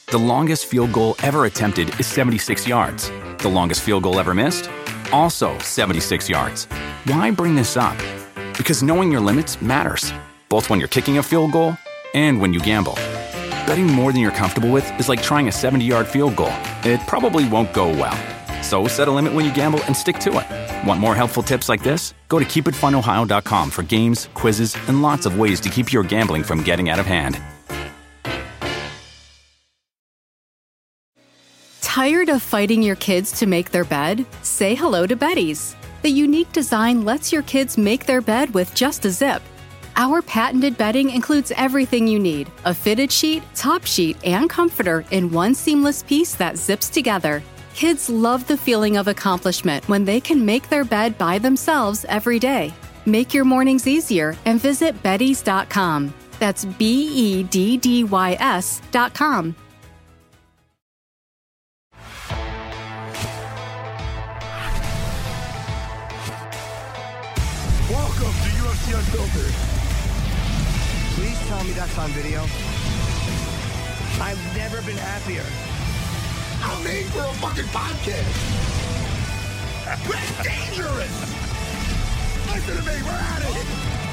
The longest field goal ever attempted is 76 yards. The longest field goal ever missed? Also 76 yards. Why bring this up? Because knowing your limits matters, both when you're kicking a field goal and when you gamble. Betting more than you're comfortable with is like trying a 70-yard field goal. It probably won't go well. So set a limit when you gamble and stick to it. Want more helpful tips like this? Go to keepitfunohio.com for games, quizzes, and lots of ways to keep your gambling from getting out of hand. Tired of fighting your kids to make their bed? Say hello to Betty's. The unique design lets your kids make their bed with just a zip. Our patented bedding includes everything you need: a fitted sheet, top sheet, and comforter in one seamless piece that zips together. Kids love the feeling of accomplishment when they can make their bed by themselves every day. Make your mornings easier and visit beddys.com. That's BEDDYS.com. Welcome to UFC Unfiltered. Please tell me that's on video. I've never been happier. I'm made for a fucking podcast. We're dangerous. Listen to me, we're at it.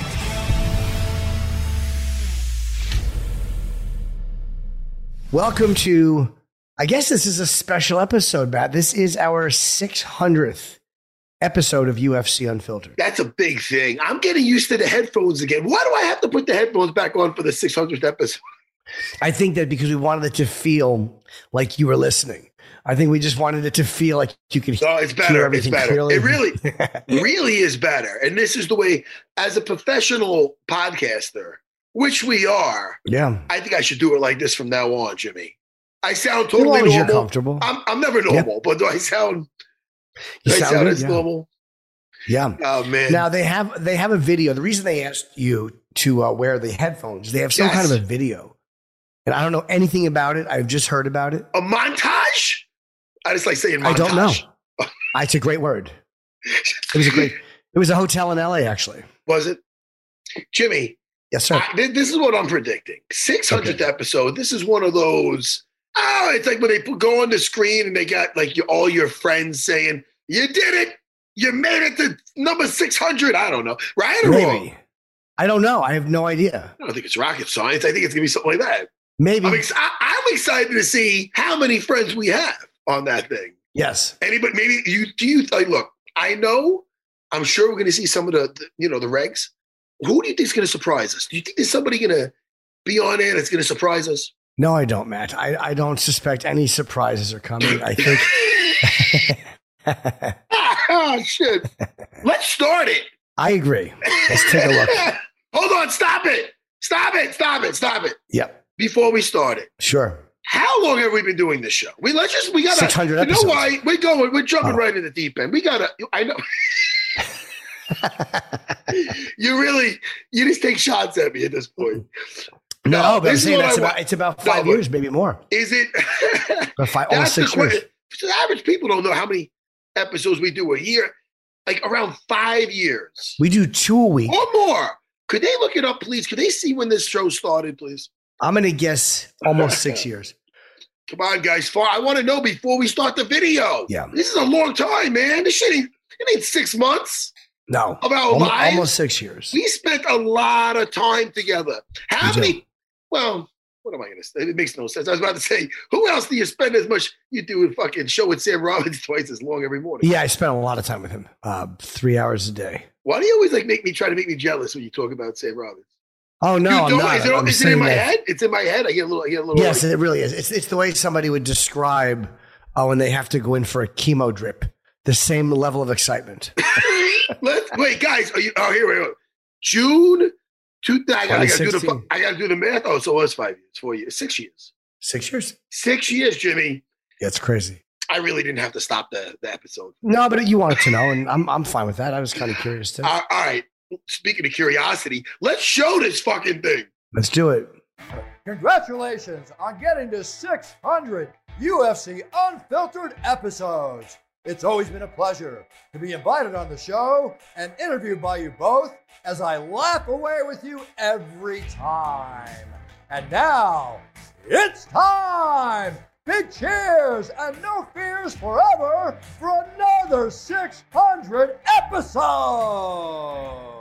Welcome to, I guess this is a special episode, Matt. This is our 600th episode of UFC Unfiltered. That's a big thing. I'm getting used to the headphones again. Why do I have to put the headphones back on for the 600th episode? I think that because we wanted it to feel like you were listening. I think we just wanted it to feel like you could it's better. hear everything it's better. clearly. It really is better. And this is the way, as a professional podcaster, which we are, I think I should do it like this from now on, Jimmy. I sound totally normal. You're comfortable. I'm never normal, but do I sound... You sound good, as normal. Yeah. Oh man. Now they have a video. The reason they asked you to wear the headphones, they have some kind of a video, and I don't know anything about it. I've just heard about it. A montage? I just like saying montage. I don't know. It's a great word. It was a hotel in LA, actually. Was it, Jimmy? Yes, sir. This is what I'm predicting. 600th episode. This is one of those. Oh, it's like when they go on the screen and they got like all your friends saying, "You did it! You made it to number 600." I don't know, right or wrong? I don't know. I have no idea. I don't think it's rocket science. I think it's gonna be something like that. Maybe. I'm excited to see how many friends we have on that thing. Yes. Anybody? Maybe you. Do you like? Look, I know. I'm sure we're gonna see some of the regs. Who do you think is gonna surprise us? Do you think there's somebody gonna be on there that's gonna surprise us? No, I don't, Matt. I don't suspect any surprises are coming. I think. Oh, shit. Let's start it. I agree. Let's take a look. Hold on. Stop it. Stop it. Yep. Before we start it. Sure. How long have we been doing this show? We gotta 600 episodes. You know why? We're jumping right in the deep end. I know. You just take shots at me at this point. No, but I'm saying it's about 5 years, maybe more. Is it? Almost 6 years. The average people don't know how many episodes we do a year. Like around 5 years. We do 2 a week. Or more. Could they look it up, please? Could they see when this show started, please? I'm going to guess almost 6 years. Come on, guys. I want to know before we start the video. Yeah. This is a long time, man. This shit ain't 6 months. No. Of our lives. Almost 6 years. We spent a lot of time together. How many? Well, what am I going to say? It makes no sense. I was about to say, who else do you spend as much you do a fucking show with Sam Robbins twice as long every morning? Yeah, I spent a lot of time with him. 3 hours a day. Why do you always try to make me jealous when you talk about Sam Robbins? Oh no, I'm not. Is it in my head? It's in my head. I get a little. Yes, it really is. It's the way somebody would describe when they have to go in for a chemo drip. The same level of excitement. Wait, guys. Here we go. June. I got to do the math. Oh, so it was 5 years, 4 years, 6 years. 6 years? 6 years, Jimmy. Yeah, it's crazy. I really didn't have to stop the episode. No, but you wanted to know, and I'm fine with that. I was kind of curious too. All right. Speaking of curiosity, let's show this fucking thing. Let's do it. Congratulations on getting to 600 UFC Unfiltered episodes. It's always been a pleasure to be invited on the show and interviewed by you both as I laugh away with you every time. And now, It's time! Big cheers and no fears forever for another 600 episodes!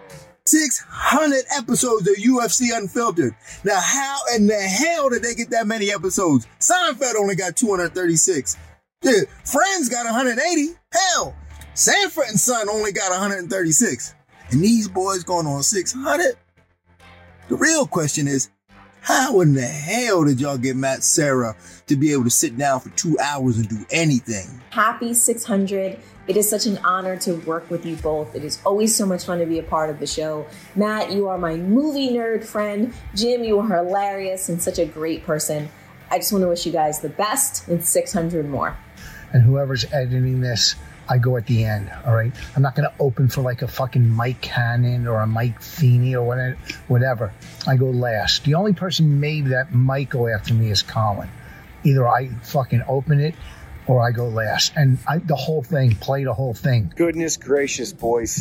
600 episodes of UFC Unfiltered. Now, how in the hell did they get that many episodes? Seinfeld only got 236. Dude, Friends got 180. Hell, Sanford and Son only got 136. And these boys going on 600? The real question is, how in the hell did y'all get Matt Serra to be able to sit down for 2 hours and do anything? Happy 600. It is such an honor to work with you both. It is always so much fun to be a part of the show. Matt, you are my movie nerd friend. Jim, you are hilarious and such a great person. I just want to wish you guys the best and 600 more. And whoever's editing this, I go at the end, all right? I'm not going to open for like a fucking Mike Cannon or a Mike Feeney or whatever. I go last. The only person maybe that might go after me is Colin. Either I fucking open it or I go last. And the whole thing, play the whole thing. Goodness gracious, boys,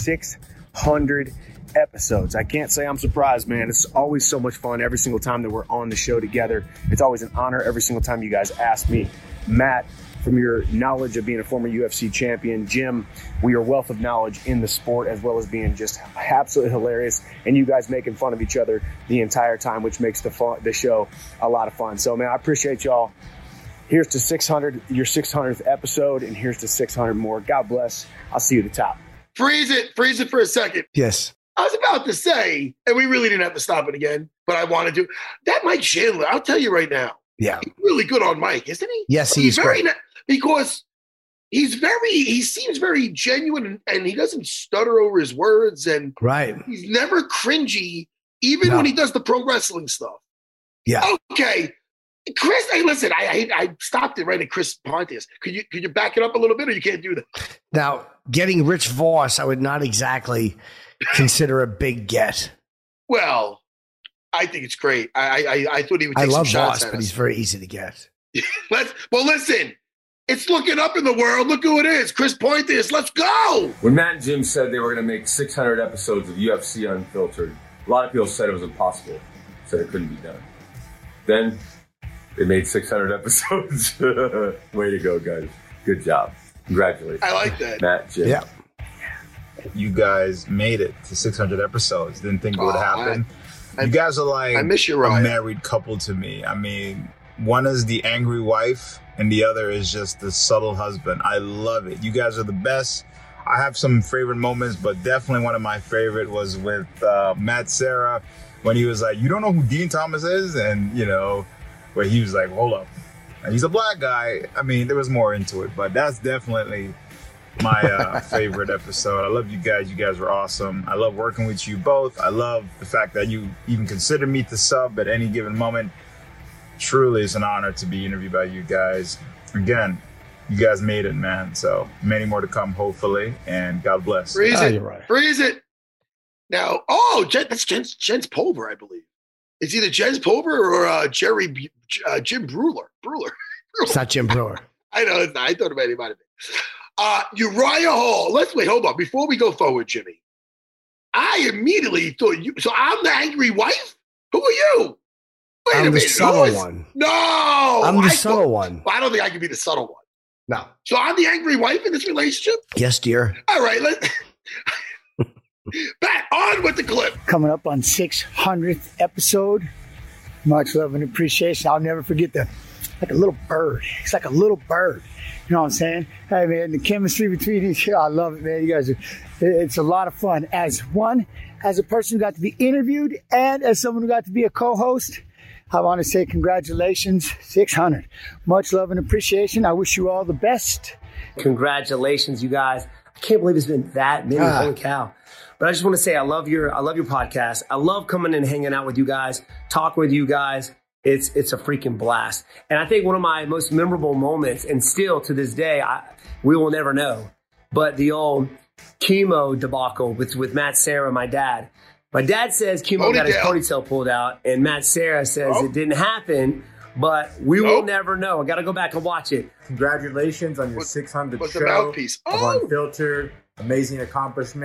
600 episodes. I can't say I'm surprised, man. It's always so much fun every single time that we're on the show together. It's always an honor every single time you guys ask me. Matt, from your knowledge of being a former UFC champion, Jim, we are wealth of knowledge in the sport as well as being just absolutely hilarious, and you guys making fun of each other the entire time, which makes the show a lot of fun. So, man, I appreciate y'all. Here's to 600, your 600th episode, and here's to 600 more. God bless. I'll see you at the top. Freeze it for a second. Yes. I was about to say, and we really didn't have to stop it again, but I wanted to. That Mike Chandler, I'll tell you right now. Yeah. He's really good on Mike, isn't he? Yes, he's great. Because he seems very genuine and he doesn't stutter over his words and right. He's never cringy, even when he does the pro wrestling stuff. Yeah. Okay. Chris, hey, listen, I stopped it right at Chris Pontius. Could you back it up a little bit or you can't do that? Now, getting Rich Voss, I would not exactly consider a big get. Well, I think it's great. I thought he would take some shots. I love Voss, at but us. he's very easy to get. Listen, it's looking up in the world. Look who it is. Chris Pontius. Let's go. When Matt and Jim said they were going to make 600 episodes of UFC Unfiltered, a lot of people said it was impossible. Said it couldn't be done. Then they made 600 episodes. Way to go, guys. Good job. Congratulations. I like that. Matt, Jim. Yeah. You guys made it to 600 episodes. Didn't think it would happen. You guys are like I miss you, a Ryan. married couple to me. I mean, one is the angry wife and the other is just the subtle husband. I love it. You guys are the best. I have some favorite moments, but definitely one of my favorite was with Matt Serra when he was like, you don't know who Dean Thomas is? And, you know, where he was like, hold up. And he's a black guy. I mean, there was more into it, but that's definitely my favorite episode. I love you guys. You guys were awesome. I love working with you both. I love the fact that you even consider me to sub at any given moment. Truly, it's an honor to be interviewed by you guys. Again, you guys made it, man. So many more to come, hopefully. And God bless. Freeze it. You're right. Freeze it. Now, that's Jens Pulver, I believe. It's either Jens Pulver or Jim Breuer. It's not Jim Brewer. I know it's not. I thought it might have been. Uriah Hall. Let's wait. Hold on. Before we go forward, Jimmy, I immediately thought you. So I'm the angry wife? Who are you? Wait I'm a the minute. subtle one. No. I'm the subtle one. I don't think I can be the subtle one. No. So I'm the angry wife in this relationship? Yes, dear. All right. Pat, on with the clip. Coming up on 600th episode. Much love and appreciation. I'll never forget like a little bird. It's like a little bird. You know what I'm saying? Hey, man, the chemistry between each other, I love it, man. You guys it's a lot of fun. As a person who got to be interviewed and as someone who got to be a co-host, I want to say congratulations, 600. Much love and appreciation. I wish you all the best. Congratulations, you guys. I can't believe it's been that many. Holy cow. But I just want to say I love your podcast. I love coming and hanging out with you guys, talking with you guys. It's a freaking blast. And I think one of my most memorable moments, and still to this day, we will never know, but the old chemo debacle with Matt Serra, my dad. My dad says chemo got his ponytail pulled out, and Matt Serra says it didn't happen, but we will never know. I got to go back and watch it. Congratulations on your 600th show of Unfiltered. Amazing accomplishment.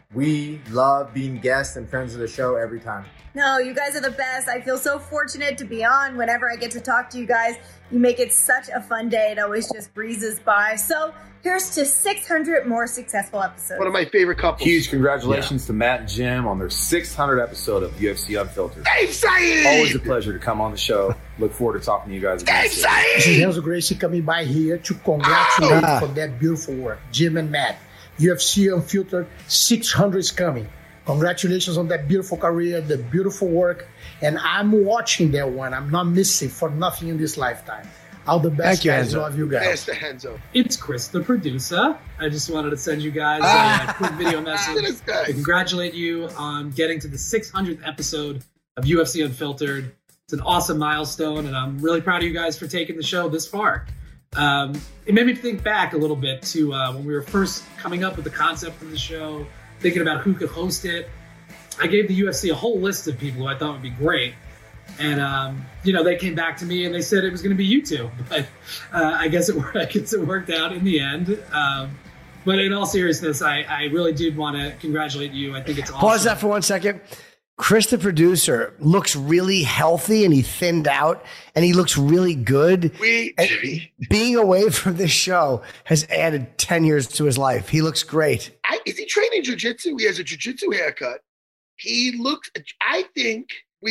We love being guests and friends of the show every time. No, you guys are the best. I feel so fortunate to be on. Whenever I get to talk to you guys, you make it such a fun day. It always just breezes by. So here's to 600 more successful episodes. One of my favorite couples. Huge congratulations to Matt and Jim on their 600th episode of UFC Unfiltered. Dave Saeed! Always a pleasure to come on the show. Look forward to talking to you guys again. This is Renzo Gracie coming by here to congratulate for that beautiful work. Jim and Matt, UFC Unfiltered 600 is coming. Congratulations on that beautiful career, the beautiful work. And I'm watching that one. I'm not missing for nothing in this lifetime. All the best, guys. Love you guys. It's Chris, the producer. I just wanted to send you guys a quick video message to congratulate you on getting to the 600th episode of UFC Unfiltered. It's an awesome milestone, and I'm really proud of you guys for taking the show this far. It made me think back a little bit to when we were first coming up with the concept of the show, thinking about who could host it. I gave the UFC a whole list of people who I thought would be great. And, they came back to me and they said it was going to be you two. But I guess it worked out in the end. But in all seriousness, I really did want to congratulate you. I think it's awesome. Pause that for 1 second. Chris, the producer, looks really healthy and he thinned out and he looks really good. Being away from this show has added 10 years to his life. He looks great. Is he training jiu-jitsu? He has a jiu-jitsu haircut. He looks, I think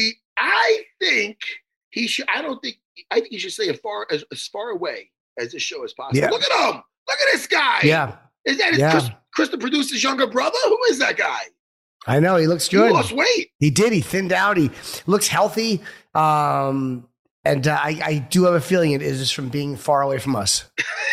he should, I think he should stay as far away as this show as possible. Yeah. Look at him. Look at this guy. Yeah. Is that Chris, the producer's younger brother? Who is that guy? I know. He looks good. He lost weight. He did. He thinned out. He looks healthy. And I do have a feeling it is just from being far away from us.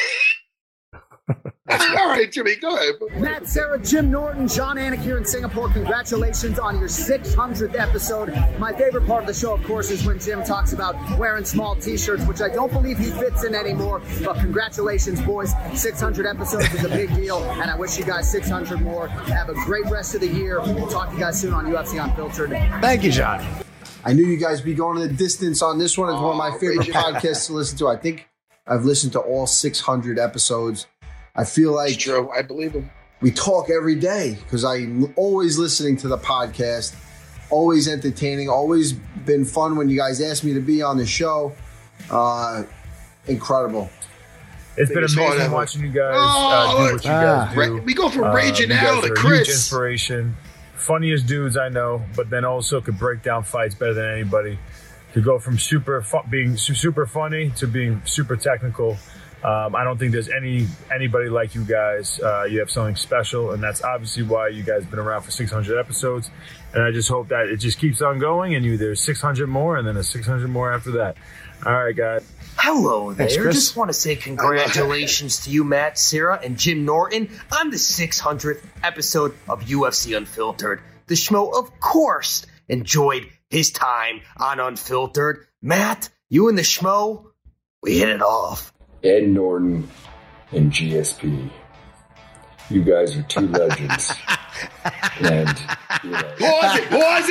All right, Jimmy, go ahead. Matt, Sarah, Jim Norton, John Anik here in Singapore. Congratulations on your 600th episode. My favorite part of the show, of course, is when Jim talks about wearing small t-shirts, which I don't believe he fits in anymore. But congratulations, boys. 600 episodes is a big deal, and I wish you guys 600 more. Have a great rest of the year. We'll talk to you guys soon on UFC Unfiltered. Thank you, John. I knew you guys would be going to the distance on this one. It's one of my favorite podcasts to listen to. I think I've listened to all 600 episodes. I feel like it's true. I believe him. We talk every day because I'm always listening to the podcast, always entertaining, always been fun when you guys asked me to be on the show. Incredible. It's been amazing watching you guys do what you guys do. We go from raging now to Chris. Chris. Huge inspiration. Funniest dudes I know, but then also could break down fights better than anybody. To go from being super funny to being super technical. I don't think there's anybody like you guys. You have something special, and that's obviously why you guys have been around for 600 episodes. And I just hope that it just keeps on going, and there's 600 more, and then a 600 more after that. All right, guys. Hello there. Thanks, Chris. Just want to say congratulations to you, Matt, Sarah, and Jim Norton on the 600th episode of UFC Unfiltered. The Schmo, of course, enjoyed his time on Unfiltered. Matt, you and the Schmo, we hit it off. Ed Norton and GSP. You guys are two legends. And Pause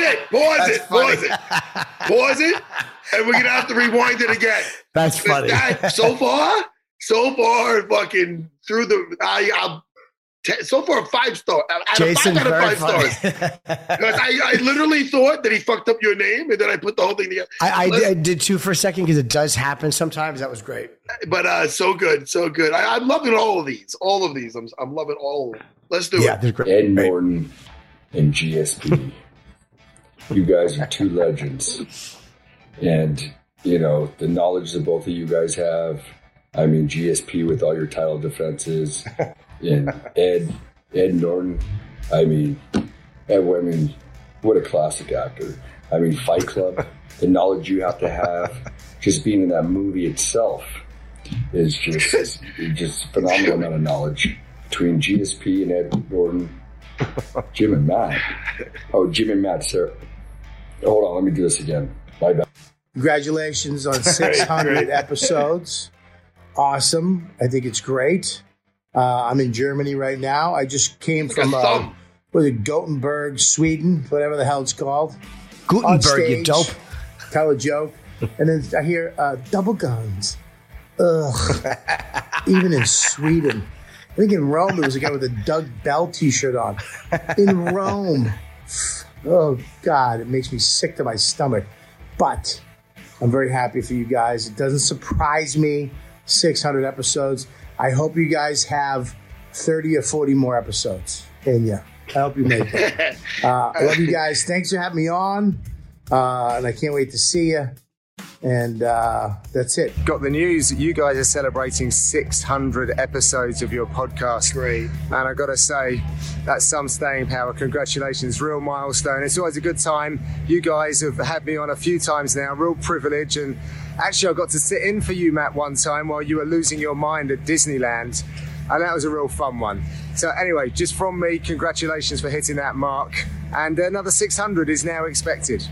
it. And we're gonna have to rewind it again. That's funny. So far, fucking through the so far 5 stars. Jason, 5 out of 5 very stars. Because I literally thought that he fucked up your name, and then I put the whole thing together. I did too for a second because it does happen sometimes. That was great. But so good. I'm loving all of these. I'm loving all of them. Let's do it. Great. Ed Norton and GSP. You guys are two legends. And, the knowledge that both of you guys have. I mean, GSP with all your title defenses. And Ed Norton, what a classic actor. Fight Club, the knowledge you have to have, just being in that movie itself is just phenomenal amount of knowledge between GSP and Ed Norton, Jim and Matt. Oh, Jim and Matt, Sarah. Hold on, let me do this again. My bad. Congratulations on 600 episodes. Awesome. I think it's great. I'm in Germany right now. I just came from Gothenburg, Sweden, whatever the hell it's called. Gutenberg, you dope. Tell a joke. And then I hear double guns. Ugh. Even in Sweden. I think in Rome, there was a guy with a Doug Bell t-shirt on. In Rome. Oh, God, it makes me sick to my stomach. But I'm very happy for you guys. It doesn't surprise me. 600 episodes. I hope you guys have 30 or 40 more episodes in you. I hope you make it. I love you guys. Thanks for having me on. And I can't wait to see you. And that's it. Got the news that you guys are celebrating 600 episodes of your podcast. Great. And I got to say, that's some staying power. Congratulations, real milestone. It's always a good time. You guys have had me on a few times now, real privilege. And actually, I got to sit in for you, Matt, one time while you were losing your mind at Disneyland. And that was a real fun one. So anyway, just from me, congratulations for hitting that mark. And another 600 is now expected.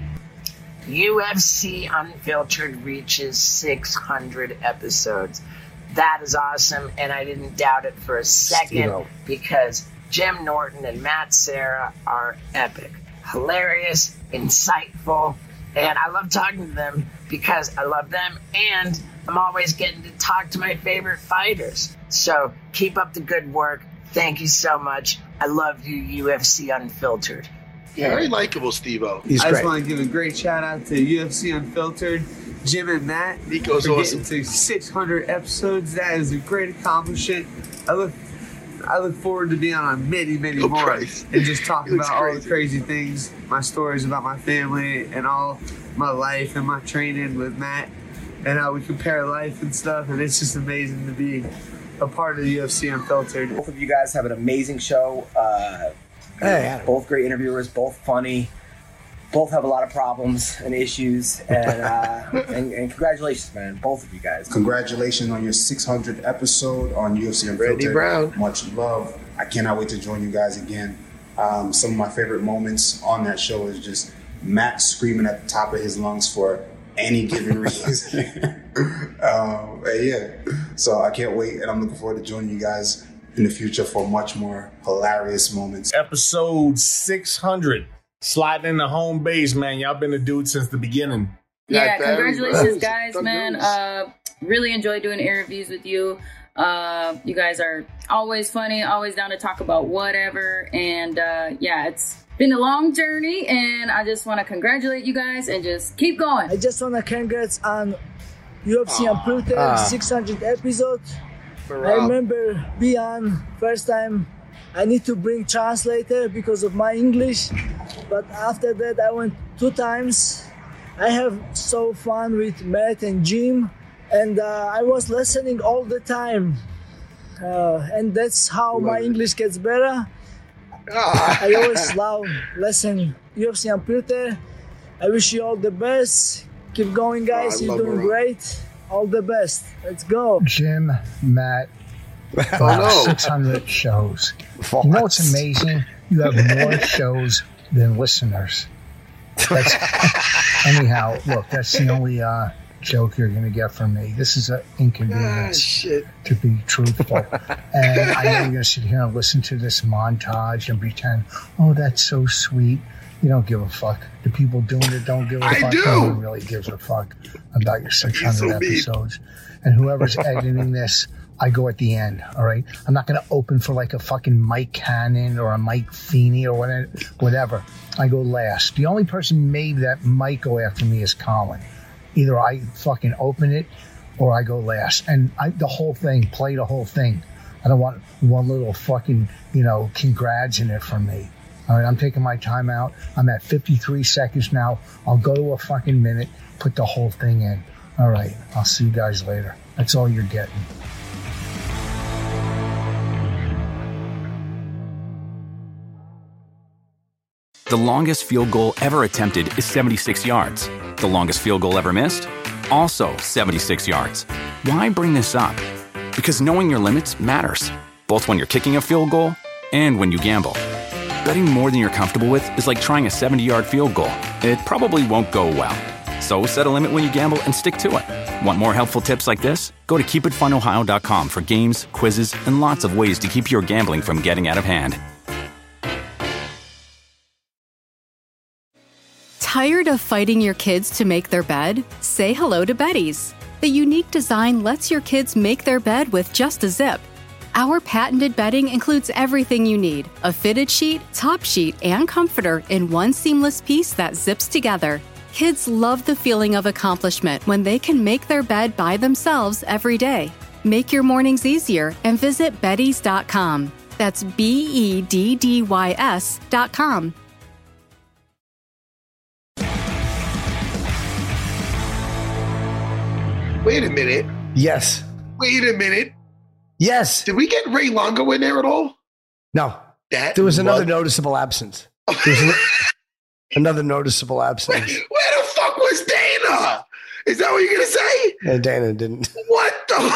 UFC Unfiltered reaches 600 episodes. That is awesome, and I didn't doubt it for a second because Jim Norton and Matt Serra are epic, hilarious, insightful, and I love talking to them because I love them, and I'm always getting to talk to my favorite fighters. So keep up the good work. Thank you so much. I love you, UFC Unfiltered. Yeah, very likable, Steve-O. I just want to give a great shout out to UFC Unfiltered, Jim and Matt. Nico's for awesome. Getting to 600 episodes. That is a great accomplishment. I look forward to being on many more and just talking about all the crazy things, my stories about my family and all my life and my training with Matt and how we compare life and stuff. And it's just amazing to be a part of the UFC Unfiltered. Both of you guys have an amazing show. Both great interviewers, both funny, both have a lot of problems and issues, and congratulations, man, both of you guys. Congratulations on your 600th episode on UFC Unfiltered. Randy Brown. Much love. I cannot wait to join you guys again. Some of my favorite moments on that show is just Matt screaming at the top of his lungs for any given reason. So I can't wait, and I'm looking forward to joining you guys in the future for much more hilarious moments. Episode 600, sliding into home base, man. Y'all been a dude since the beginning. Yeah, congratulations, guys, man. Really enjoy doing interviews with you. You guys are always funny, always down to talk about whatever. And it's been a long journey, and I just want to congratulate you guys and just keep going. I just want to congrats on UFC Unfiltered 600 episodes. I remember being on first time. I need to bring translator because of my English, but after that I went 2 times. I have so fun with Matt and Jim, and I was listening all the time, and that's how my English gets better. I always love listening UFC Unfiltered. I wish you all the best. Keep going, guys. You're doing great. All the best. Let's go. Jim, Matt, 600 shows. You know what's amazing? You have more shows than listeners. Anyhow, look, that's the only joke you're going to get from me. This is an inconvenience, to be truthful. And I know you're going to sit here and listen to this montage and pretend, oh, that's so sweet. You don't give a fuck. The people doing it don't give a fuck. No one really gives a fuck about your 600 episodes. And whoever's editing this, I go at the end, all right? I'm not going to open for like a fucking Mike Cannon or a Mike Feeney or whatever. I go last. The only person maybe that might go after me is Colin. Either I fucking open it or I go last. And the whole thing, play the whole thing. I don't want one little fucking, congrats in it from me. All right, I'm taking my time out. I'm at 53 seconds now. I'll go to a fucking minute, put the whole thing in. All right, I'll see you guys later. That's all you're getting. The longest field goal ever attempted is 76 yards. The longest field goal ever missed? Also 76 yards. Why bring this up? Because knowing your limits matters, both when you're kicking a field goal and when you gamble. Betting more than you're comfortable with is like trying a 70-yard field goal. It probably won't go well. So set a limit when you gamble and stick to it. Want more helpful tips like this? Go to keepitfunohio.com for games, quizzes, and lots of ways to keep your gambling from getting out of hand. Tired of fighting your kids to make their bed? Say hello to Betty's. The unique design lets your kids make their bed with just a zip. Our patented bedding includes everything you need: a fitted sheet, top sheet, and comforter in one seamless piece that zips together. Kids love the feeling of accomplishment when they can make their bed by themselves every day. Make your mornings easier and visit Beddys.com. That's BEDDYS.com. Wait a minute. Yes. Wait a minute. Yes. Did we get Ray Longo in there at all? No. There was another noticeable absence. Another noticeable absence. Where the fuck was Dana? Is that what you're going to say? Yeah, Dana didn't. What the?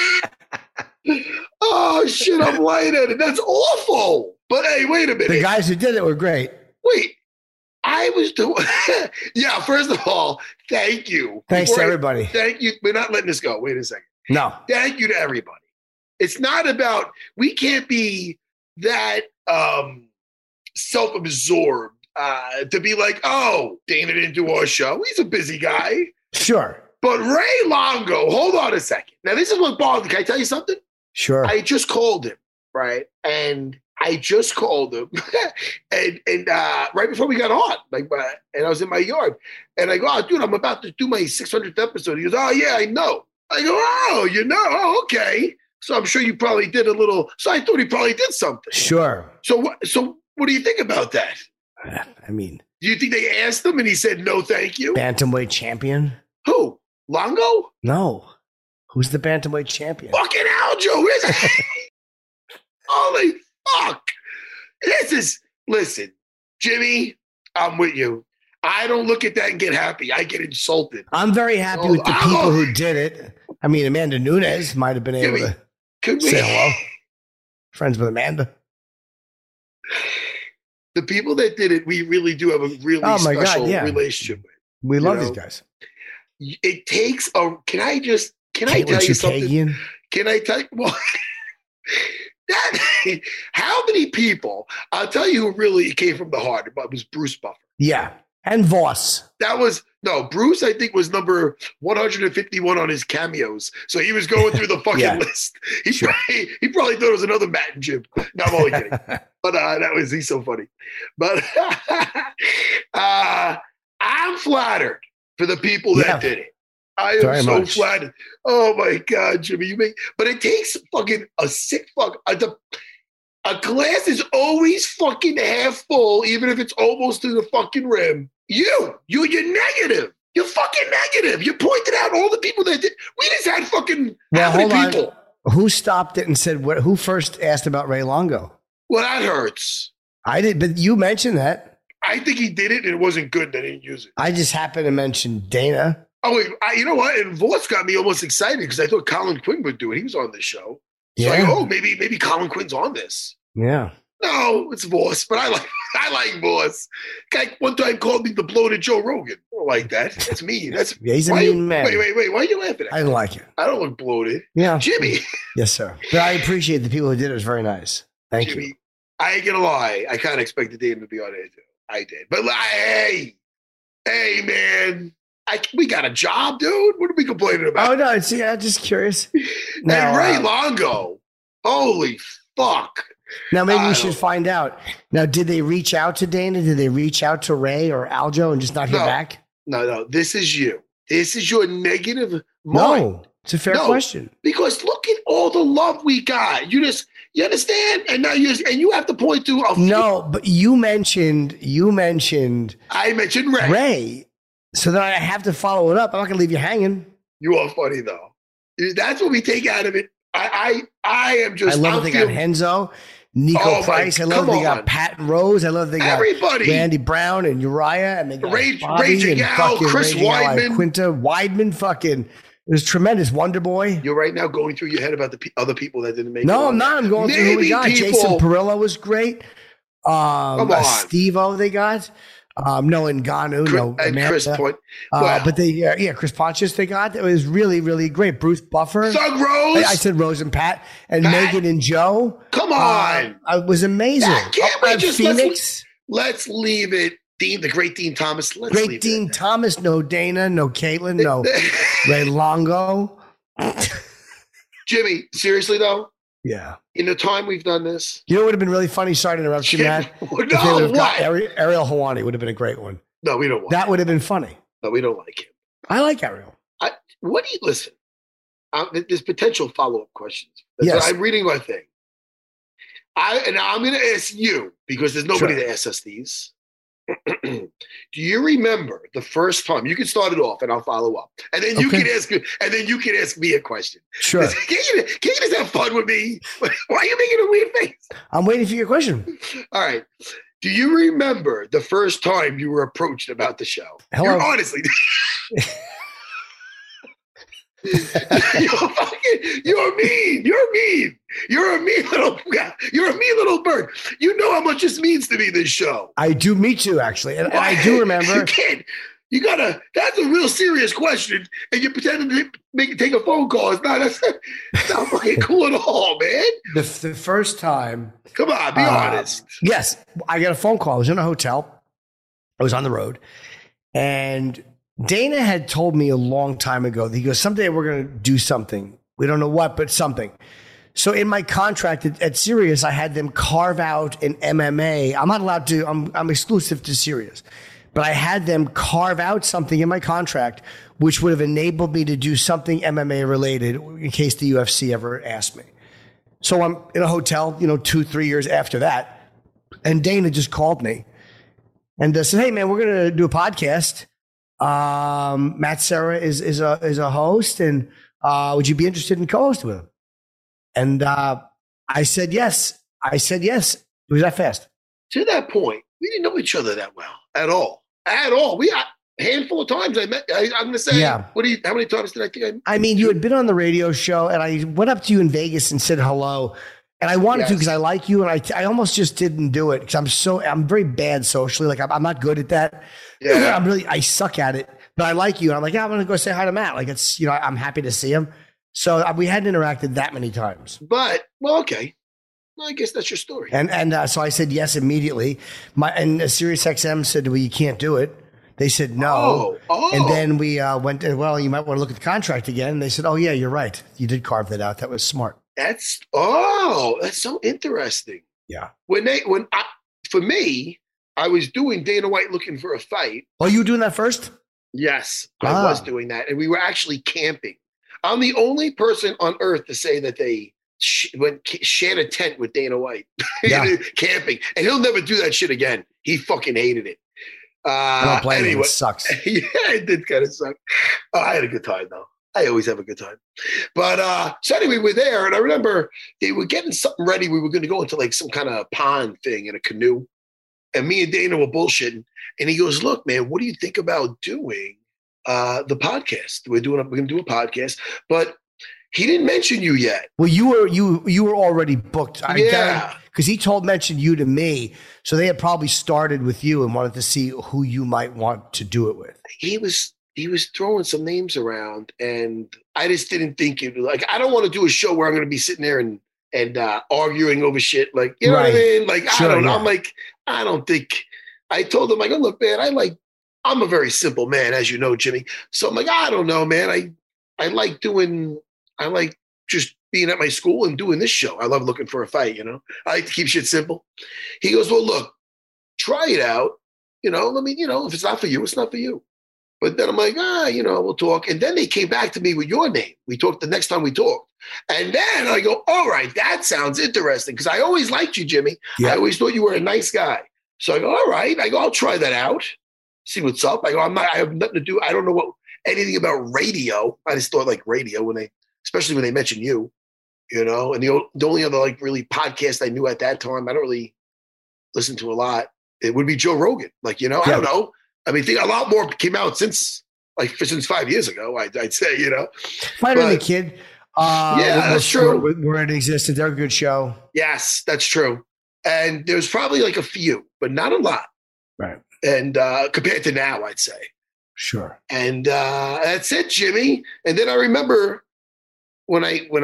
Oh, shit, I'm lightheaded. That's awful. But hey, wait a minute. The guys who did it were great. Wait. I was doing. Yeah, first of all, thank you. Thanks to everybody. Thank you. We're not letting this go. Wait a second. No. Thank you to everybody. It's not about, we can't be that self-absorbed to be like, oh, Dana didn't do our show. He's a busy guy. Sure. But Ray Longo, hold on a second. Now, this is what bothered me. Can I tell you something? Sure. I just called him, right? And I just called him, and right before we got on, and I was in my yard, and I go, oh, dude, I'm about to do my 600th episode. He goes, oh, yeah, I know. I go, oh, you know? Oh, okay. So I'm sure you probably did a little. So I thought he probably did something. Sure. So what do you think about that? I mean, do you think they asked him and he said no, thank you? Bantamweight champion? Who? Longo? No. Who's the bantamweight champion? Fucking Aljo. Holy fuck. Listen, Jimmy, I'm with you. I don't look at that and get happy. I get insulted. I'm very happy with the people who did it. I mean, Amanda Nunes might have been able to say hello. Friends with Amanda. The people that did it, we really do have a really special relationship with. We love these guys. It takes a. Can I tell you something? Can I tell you? Well, how many people? I'll tell you who really came from the heart. It was Bruce Buffer. Yeah, and Voss. Bruce, I think, was number 151 on his cameos. So he was going through the fucking list. He probably thought it was another Matt and Jim. No, I'm only kidding. But he's so funny. But I'm flattered for the people that did it. I am very so flattered. Oh my God, Jimmy, but it takes fucking a sick fuck. A glass is always fucking half full, even if it's almost to the fucking rim. You're negative. You're fucking negative. You pointed out all the people that did. We just had fucking how many people? Who stopped it and said what? Who first asked about Ray Longo? Well, that hurts. I did, but you mentioned that. I think he did it and it wasn't good that he didn't use it. I just happened to mention Dana. Oh, wait, you know what? And Voss got me almost excited because I thought Colin Quinn would do it. He was on this show. So I go, maybe ColinQuinn's on this. Yeah. No, it's Voss, but I like Voss. Guy one time called me the bloated Joe Rogan. I don't like that. That's mean. He's a mean man. Wait. Why are you laughing at me? I don't like it. I don't look bloated. Yeah. Jimmy. Yes, sir. But I appreciate the people who did it. It was very nice. Thank you. I ain't gonna lie. I kind of expected Dave to be on it too. I did. But hey, man. We got a job, dude. What are we complaining about? Oh, no. I'm just curious. And Ray Longo. Holy fuck. Now, maybe we should find out. Now, did they reach out to Dana? Did they reach out to Ray or Aljo and just not hear back? No. This is you. This is your negative mind. No, it's a fair question. Because look at all the love we got. You understand? And now you have to point to No, but you mentioned I mentioned Ray. So then I have to follow it up. I'm not going to leave you hanging. You are funny, though. That's what we take out of it. I am just. I love that they got Henzo, Nico Price. I love that they got Patton Rose. I love that they got everybody. Randy Brown and Uriah. And they got Raging Al, Chris Weidman. Quinta Weidman. Fucking. It was tremendous. Wonder Boy. You're right now going through your head about the other people that didn't make it. No, I'm not. I'm going through who we got. Jason Perillo was great. Come on. Steve-O they got. No Ngannou, no Amanda. Chris Point. But they, Chris Pontius they got. It was really, really great. Bruce Buffer. Thug Rose. I said Rose and Pat. And Megan and Joe. Come on. It was amazing. Can't we just Phoenix? Let's leave it. Dean, the great Dean Thomas. Great Dean Thomas. No Dana. No Caitlin. No Ray Longo. Jimmy, seriously though, Yeah. In the time we've done this. You know what would have been really funny? Sorry to interrupt you, Matt. Ariel Hawani would have been a great one. No, we don't want that. Would have been funny. No, we don't like him. I like Ariel. What do you listen? There's potential follow-up questions. Yes. I'm reading my thing. I'm going to ask you, because there's nobody to ask us these. Do you remember the first time? You can start it off, and I'll follow up, and then you can ask me a question. Sure. Can you just have fun with me? Why are you making a weird face? I'm waiting for your question. All right. Do you remember the first time you were approached about the show? Hello. Honestly. You're mean. You're a mean little bird. You know how much this means to me, this show. I do. Me too, actually. And I do remember. That's a real serious question. And you're pretending to take a phone call. That's not fucking cool at all, man. The first time. Come on, be honest. Yes. I got a phone call. I was in a hotel. I was on the road. And Dana had told me a long time ago that he goes, someday we're going to do something. We don't know what, but something. So in my contract at Sirius, I had them carve out an MMA. I'm not allowed to, I'm exclusive to Sirius, but I had them carve out something in my contract, which would have enabled me to do something MMA related in case the UFC ever asked me. So I'm in a hotel, 2-3 years after that. And Dana just called me and said, hey man, we're going to do a podcast. Matt Serra is a host, and would you be interested in co-hosting with him? And I said yes. It was that fast. To that point, we didn't know each other that well at all. We got a handful of times I met. I'm going to say, how many times did I think I mean, you had been on the radio show, and I went up to you in Vegas and said hello. And I wanted to because I like you, and I almost just didn't do it because I'm very bad socially. Like I'm not good at that. Yeah. I suck at it, but I like you. And I'm like, I'm going to go say hi to Matt. Like it's, I'm happy to see him. So we hadn't interacted that many times. But, well, okay. Well, I guess that's your story. And so I said yes immediately. And SiriusXM said, well, you can't do it. They said no. Oh. And then we went, well, you might want to look at the contract again. And they said, oh, yeah, you're right. You did carve that out. That was smart. That's so interesting. Yeah. For me, I was doing Dana White Looking for a Fight. Oh, you were doing that first? Yes, I was doing that. And we were actually camping. I'm the only person on earth to say that they shared a tent with Dana White camping. And he'll never do that shit again. He fucking hated it. I don't blame him. It sucks. Yeah, it did kind of suck. I had a good time, though. I always have a good time. But so anyway, we're there. And I remember they were getting something ready. We were going to go into like some kind of pond thing in a canoe. And me and Dana were bullshitting. And he goes, look, man, what do you think about doing the podcast? We're going to do a podcast. But he didn't mention you yet. Well, you were already booked. Because he mentioned you to me. So they had probably started with you and wanted to see who you might want to do it with. He was throwing some names around, and I just didn't think it. Like, I don't want to do a show where I'm going to be sitting there and arguing over shit. Like, you know what I mean? Like, sure, I don't know. I'm like, I don't think. I told him, I go, look, man, I'm a very simple man, as you know, Jimmy. So I'm like, I don't know, man. I like just being at my school and doing this show. I love Looking for a Fight, I like to keep shit simple. He goes, well, look, try it out. Let me, if it's not for you, it's not for you. But then I'm like, we'll talk. And then they came back to me with your name. We talked the next time we talked. And then I go, all right, that sounds interesting. Because I always liked you, Jimmy. Yeah. I always thought you were a nice guy. So I go, all right. I go, I'll try that out. See what's up. I go, I have nothing to do. I don't know anything about radio. I just thought like radio especially when they mention you, And the only other like really podcast I knew at that time, I don't really listen to a lot. It would be Joe Rogan. I don't know. I mean, a lot more came out since 5 years ago, I'd say, Fighter and the Kid. That's true. Where it existed. They're a good show. Yes, that's true. And there's probably like a few, but not a lot. Right. And compared to now, I'd say. Sure. And that's it, Jimmy. And then I remember when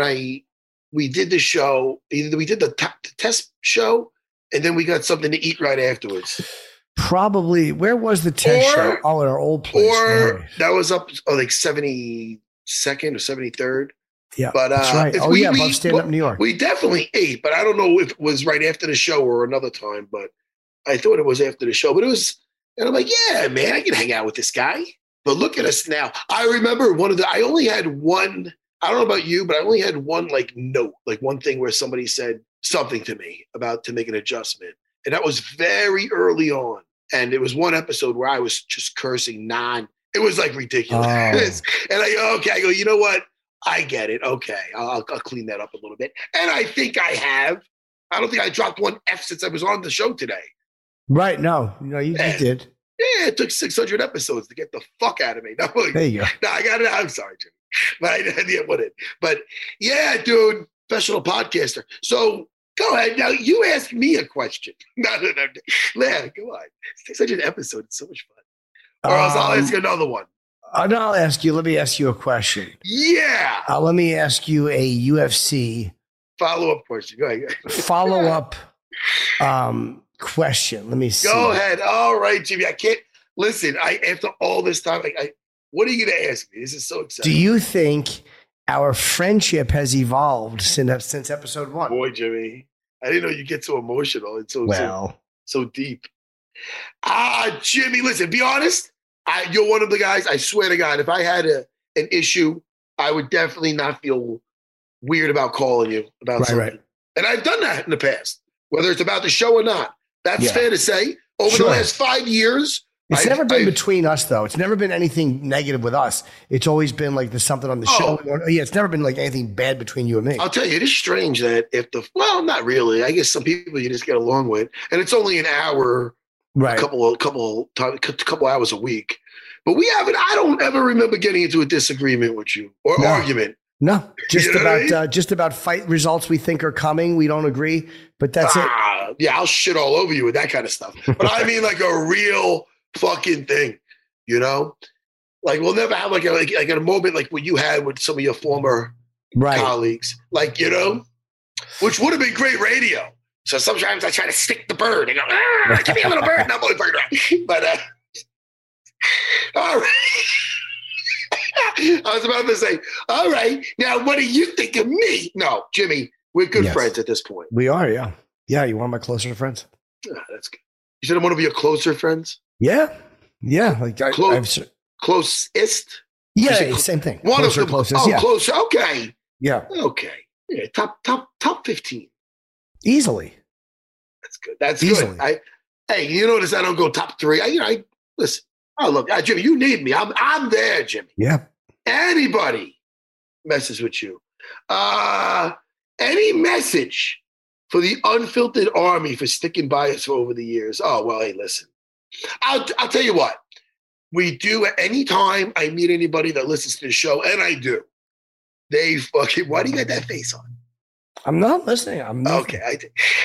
we did the show, either we did the test show, and then we got something to eat right afterwards. Probably. Where was the test show? Oh, at our old place. Or that was up like 72nd or 73rd. Yeah, but that's right. Above Stand Up New York. We definitely ate, but I don't know if it was right after the show or another time. But I thought it was after the show. But it was, and I'm like, yeah, man, I can hang out with this guy. But look at us now. I remember I only had one. I don't know about you, but I only had one note, one thing where somebody said something to me about to make an adjustment, and that was very early on. And it was one episode where I was just cursing It was ridiculous. Oh. And I go, you know what? I get it. Okay, I'll clean that up a little bit. And I think I have. I don't think I dropped one F since I was on the show today. Right? No, you did. Yeah, it took 600 episodes to get the fuck out of me. No, there you go. No, I got it. I'm sorry, Jimmy, but I didn't want it. But yeah, dude, professional podcaster. So go ahead. Now you ask me a question. No. Yeah, go on. 600 episodes. It's so much fun. Or else I'll ask you another one. No, I'll ask you. Let me ask you a question. Yeah. Let me ask you a UFC follow-up question. Go ahead. Follow-up question. Let me see. Go ahead. All right, Jimmy. I can't listen. After all this time, what are you going to ask me? This is so exciting. Do you think our friendship has evolved since episode 1? Boy, Jimmy, I didn't know you get so emotional and so deep. Jimmy, listen. Be honest. You're one of the guys, I swear to God, if I had an issue, I would definitely not feel weird about calling you about something. Right. And I've done that in the past, whether it's about the show or not. That's fair to say. Over the last 5 years. It's never been between us, though. It's never been anything negative with us. It's always been there's something on the show. Yeah, it's never been anything bad between you and me. I'll tell you, it is strange that not really. I guess some people you just get along with. And it's only an hour. Right. A couple hours a week. But I don't ever remember getting into a disagreement with you or argument. No, just about fight results we think are coming. We don't agree, but that's it. Yeah, I'll shit all over you with that kind of stuff. But I mean a real fucking thing, we'll never have a moment like what you had with some of your former colleagues, which would have been great radio. So sometimes I try to stick the bird and go, give me a little bird. No, bird. But, all right. I was about to say, all right, now what do you think of me? No, Jimmy, we're good friends at this point. We are, yeah. Yeah, you're one of my closer friends. That's good. You said I'm one of your closer friends? Yeah. Yeah. Closest? Yeah, same thing. One closer, of the closest. Yeah. Closer. Okay. Yeah. Okay. Yeah, top 15. Easily. That's good. That's easily good. Hey, you notice I don't go top 3. I listen. Oh, look, Jimmy, you need me. I'm there, Jimmy. Yeah. Anybody messes with you. Any message for the Unfiltered Army for sticking by us for over the years? Oh, well, hey, listen. I'll tell you what. We do at any time I meet anybody that listens to the show, and I do. They fucking, why do you got that face on? I'm not listening. Okay.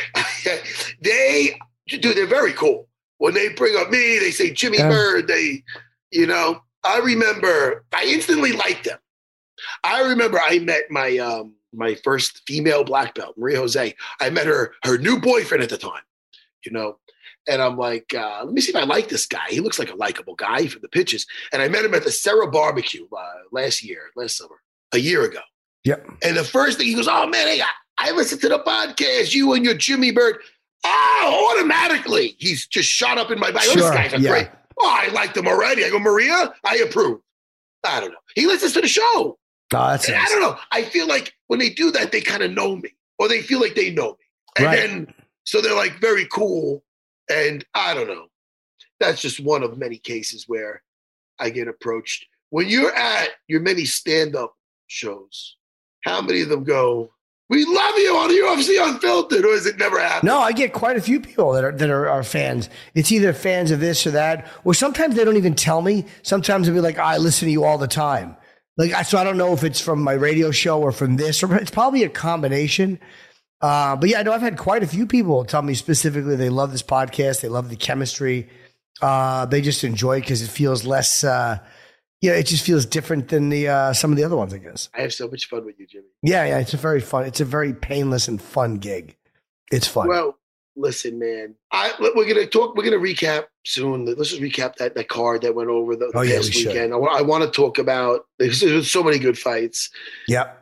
They're very cool. When they bring up me, they say Jimmy Bird. I remember I instantly liked them. I remember I met my my first female black belt, Maria Jose. I met her new boyfriend at the time, and I'm like, let me see if I like this guy. He looks like a likable guy from the pictures. And I met him at the Sarah barbecue last summer, a year ago. Yep. And the first thing he goes, oh man, hey, I listened to the podcast, you and your Jimmy Bird. Oh, automatically, he's just shot up in my back. Sure, those guys are great. Oh, I liked them already. I go, Maria, I approve. I don't know. He listens to the show. Oh, that's nice. I don't know. I feel like when they do that, they kind of know me, or they feel like they know me. And then, so they're very cool. And I don't know. That's just one of many cases where I get approached. When you're at your many stand-up shows, how many of them go, we love you on UFC Unfiltered, or is it never happened? No, I get quite a few people that are fans. It's either fans of this or that, or sometimes they don't even tell me. Sometimes they'll be like, I listen to you all the time. So I don't know if it's from my radio show or from this, or it's probably a combination. But yeah, no, I've had quite a few people tell me specifically they love this podcast. They love the chemistry. They just enjoy it because it feels less, it just feels different than some of the other ones, I guess. I have so much fun with you, Jimmy. Yeah, it's a very painless and fun gig. It's fun. Well, listen, man, we're gonna recap soon. Let's just recap that card that went over the past weekend. I want to talk about, there's so many good fights. Yeah.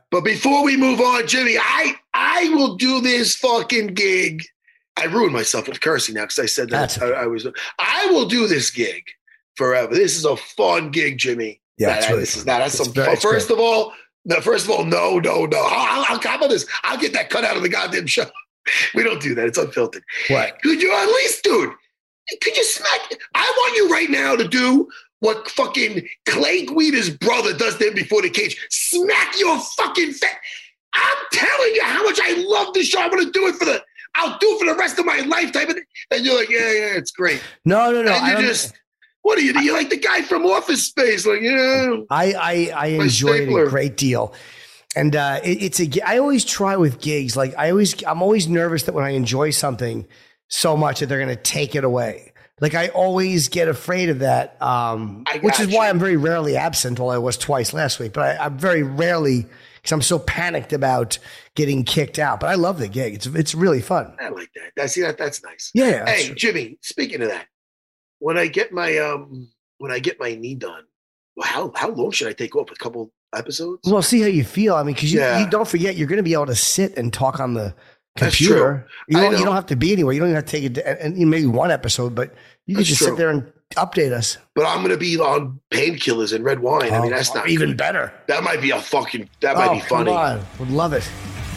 But before we move on, Jimmy, I will do this fucking gig. I ruined myself with cursing now because I said that I will do this gig forever. This is a fun gig, Jimmy. Yeah, First of all, no. How about this? I'll get that cut out of the goddamn show. We don't do that. It's unfiltered. What? Could you at least, dude? Could you smack? I want you right now to do what fucking Clay Guida's brother does to him before the cage. Smack your fucking face. I'm telling you how much I love this show. I'm going to do it I'll do it for the rest of my lifetime. And you're like, yeah, it's great. No. And you what are you? You're like the guy from Office Space. Like, I enjoy it a great deal. And I always try with gigs. Like I'm always nervous that when I enjoy something so much that they're going to take it away. Like I always get afraid of that, which is why I'm very rarely absent. Well, I was twice last week, but I'm very rarely because I'm so panicked about getting kicked out. But I love the gig. It's really fun. I like that. That's nice. Yeah. Hey, Jimmy. Speaking of that, when I get my knee done, well, how long should I take off? A couple episodes? Well, see how you feel. I mean, because you don't forget, you're going to be able to sit and talk on the computer. You don't have to be anywhere. You don't even have to take it, and maybe one episode, but you can just sit there and update us. But I'm going to be on painkillers and red wine. I mean, that's not even better. That might be might be funny. Come on. Would love it.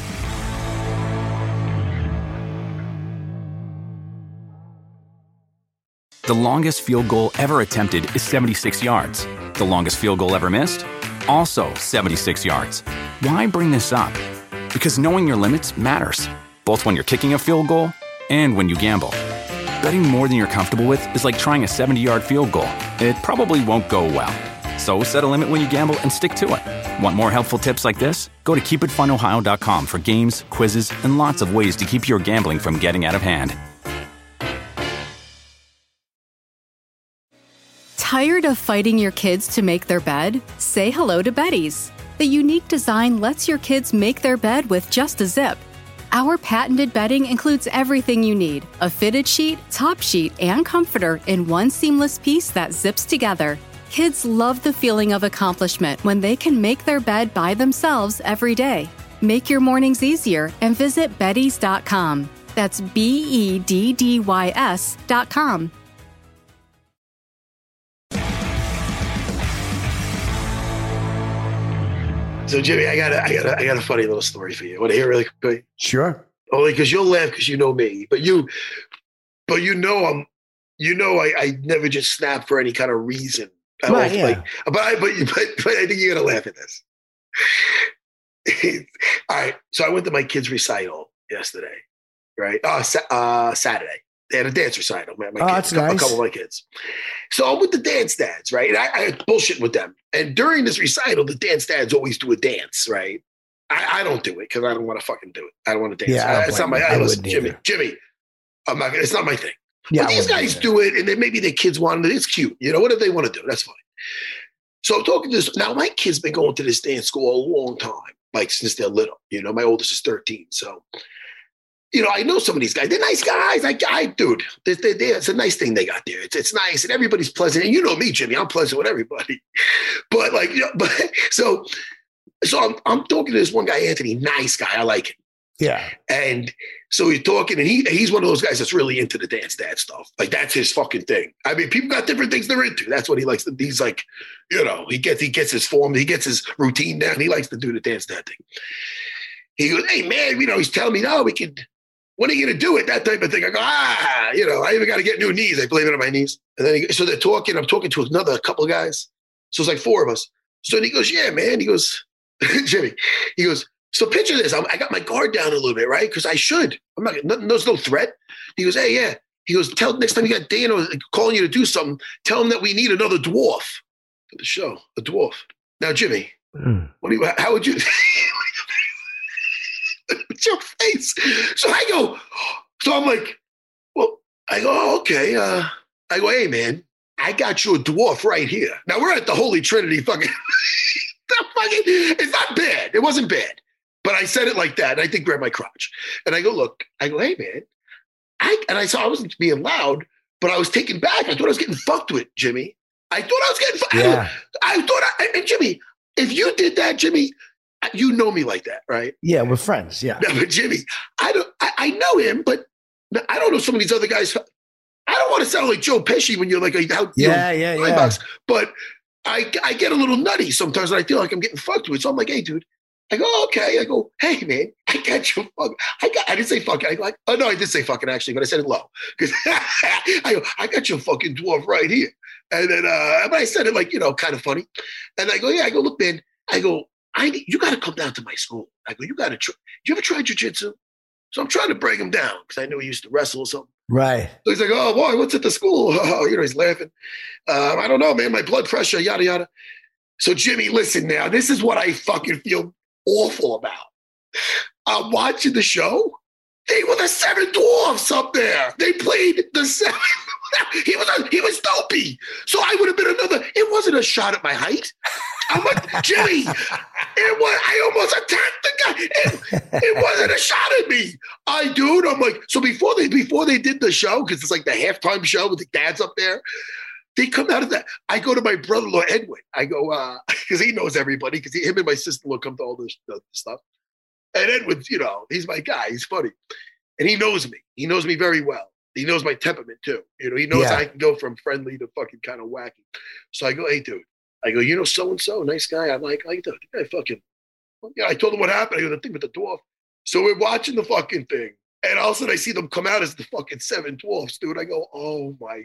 The longest field goal ever attempted is 76 yards. The longest field goal ever missed? Also 76 yards. Why bring this up? Because knowing your limits matters, both when you're kicking a field goal and when you gamble. Betting more than you're comfortable with is like trying a 70-yard field goal. It probably won't go well. So set a limit when you gamble and stick to it. Want more helpful tips like this? Go to keepitfunohio.com for games, quizzes, and lots of ways to keep your gambling from getting out of hand. Tired of fighting your kids to make their bed? Say hello to Betty's. The unique design lets your kids make their bed with just a zip. Our patented bedding includes everything you need: a fitted sheet, top sheet, and comforter in one seamless piece that zips together. Kids love the feeling of accomplishment when they can make their bed by themselves every day. Make your mornings easier and visit Beddys.com. That's BEDDYS.com. So Jimmy, I got a funny little story for you. Want to hear really quick? Sure. Only because you'll laugh because you know me, but you know I never just snap for any kind of reason. But I think you're gonna laugh at this. All right. So I went to my kids' recital yesterday, right? Saturday. They had a dance recital. That's nice. A couple of my kids. So I'm with the dance dads, right? And I bullshitting with them. And during this recital, the dance dads always do a dance, right? I don't do it because I don't want to fucking do it. I don't want to dance. Yeah, it's not my. Listen, Jimmy, I'm not. It's not my thing. Yeah, but these guys do it, and then maybe their kids want it. It's cute, whatever they want to do, that's fine. So I'm talking to this. Now my kids been going to this dance school a long time, like since they're little. My oldest is 13, so. I know some of these guys. They're nice guys. Dude, it's a nice thing they got there. It's nice, and everybody's pleasant. And you know me, Jimmy. I'm pleasant with everybody. But so I'm talking to this one guy, Anthony. Nice guy. I like him. Yeah. And so he's talking, and he's one of those guys that's really into the dance dad stuff. Like that's his fucking thing. I mean, people got different things they're into. That's what he likes. He's like, he gets his form, he gets his routine down. He likes to do the dance dad thing. He goes, hey man, he's telling me, no, we can. When are you going to do it? That type of thing. I go, I even got to get new knees. I blame it on my knees. And then so they're talking. I'm talking to a couple of guys. So it's like four of us. So then he goes, yeah, man. He goes, Jimmy, he goes, so picture this. I got my guard down a little bit, right? Because I should. I'm not, there's no threat. He goes, hey, yeah. He goes, tell next time you got Dana calling you to do something, tell him that we need another dwarf for the show. A dwarf. Now, Jimmy, how would you... With your face. So I'm like, well, I go, oh, okay. I go, hey, man, I got you a dwarf right here. Now we're at the Holy Trinity fucking, it's not bad. It wasn't bad. But I said it like that. And I did grab my crotch. And I go, look, hey, man. I wasn't being loud, but I was taken back. I thought I was getting fucked with, Jimmy. I thought I was getting fucked. Yeah. And Jimmy, if you did that, Jimmy, you know me like that, right? Yeah, we're friends. Yeah. No, but Jimmy, I know him, but I don't know some of these other guys. I don't want to sound like Joe Pesci when you're like $9, but I get a little nutty sometimes, and I feel like I'm getting fucked with. So I'm like, hey, dude. I go, okay. I go, hey, man, I got you. I didn't say fucking. I go, oh, no, I did say fucking, actually, but I said it low. Because I go, I got your fucking dwarf right here. And then, but I said it like, kind of funny. And I go, yeah, I go, look, man, I go, you got to come down to my school. I go, you got to try. You ever tried jiu-jitsu? So I'm trying to break him down because I know he used to wrestle or something. Right. So he's like, oh, boy, what's at the school? Oh, he's laughing. I don't know, man, my blood pressure, yada, yada. So, Jimmy, listen now. This is what I fucking feel awful about. I'm watching the show. They were the 7 dwarfs up there. They played the 7. He was dopey. So I would have been another. It wasn't a shot at my height. I'm like, Jimmy, I almost attacked the guy. It wasn't a shot at me. I'm like, so before they did the show, because it's like the halftime show with the dads up there, they come out of that. I go to my brother-in-law, Edwin. I go, because he knows everybody, because him and my sister-in-law come to all this stuff. And Edwin's, he's my guy. He's funny. And he knows me. He knows me very well. He knows my temperament, too. He knows I can go from friendly to fucking kind of wacky. So I go, hey, dude. I go, so-and-so, nice guy. I'm like, dude, the guy fucking, I told him what happened. I go, the thing with the dwarf. So we're watching the fucking thing. And all of a sudden I see them come out as the fucking 7 dwarfs, dude. I go, oh my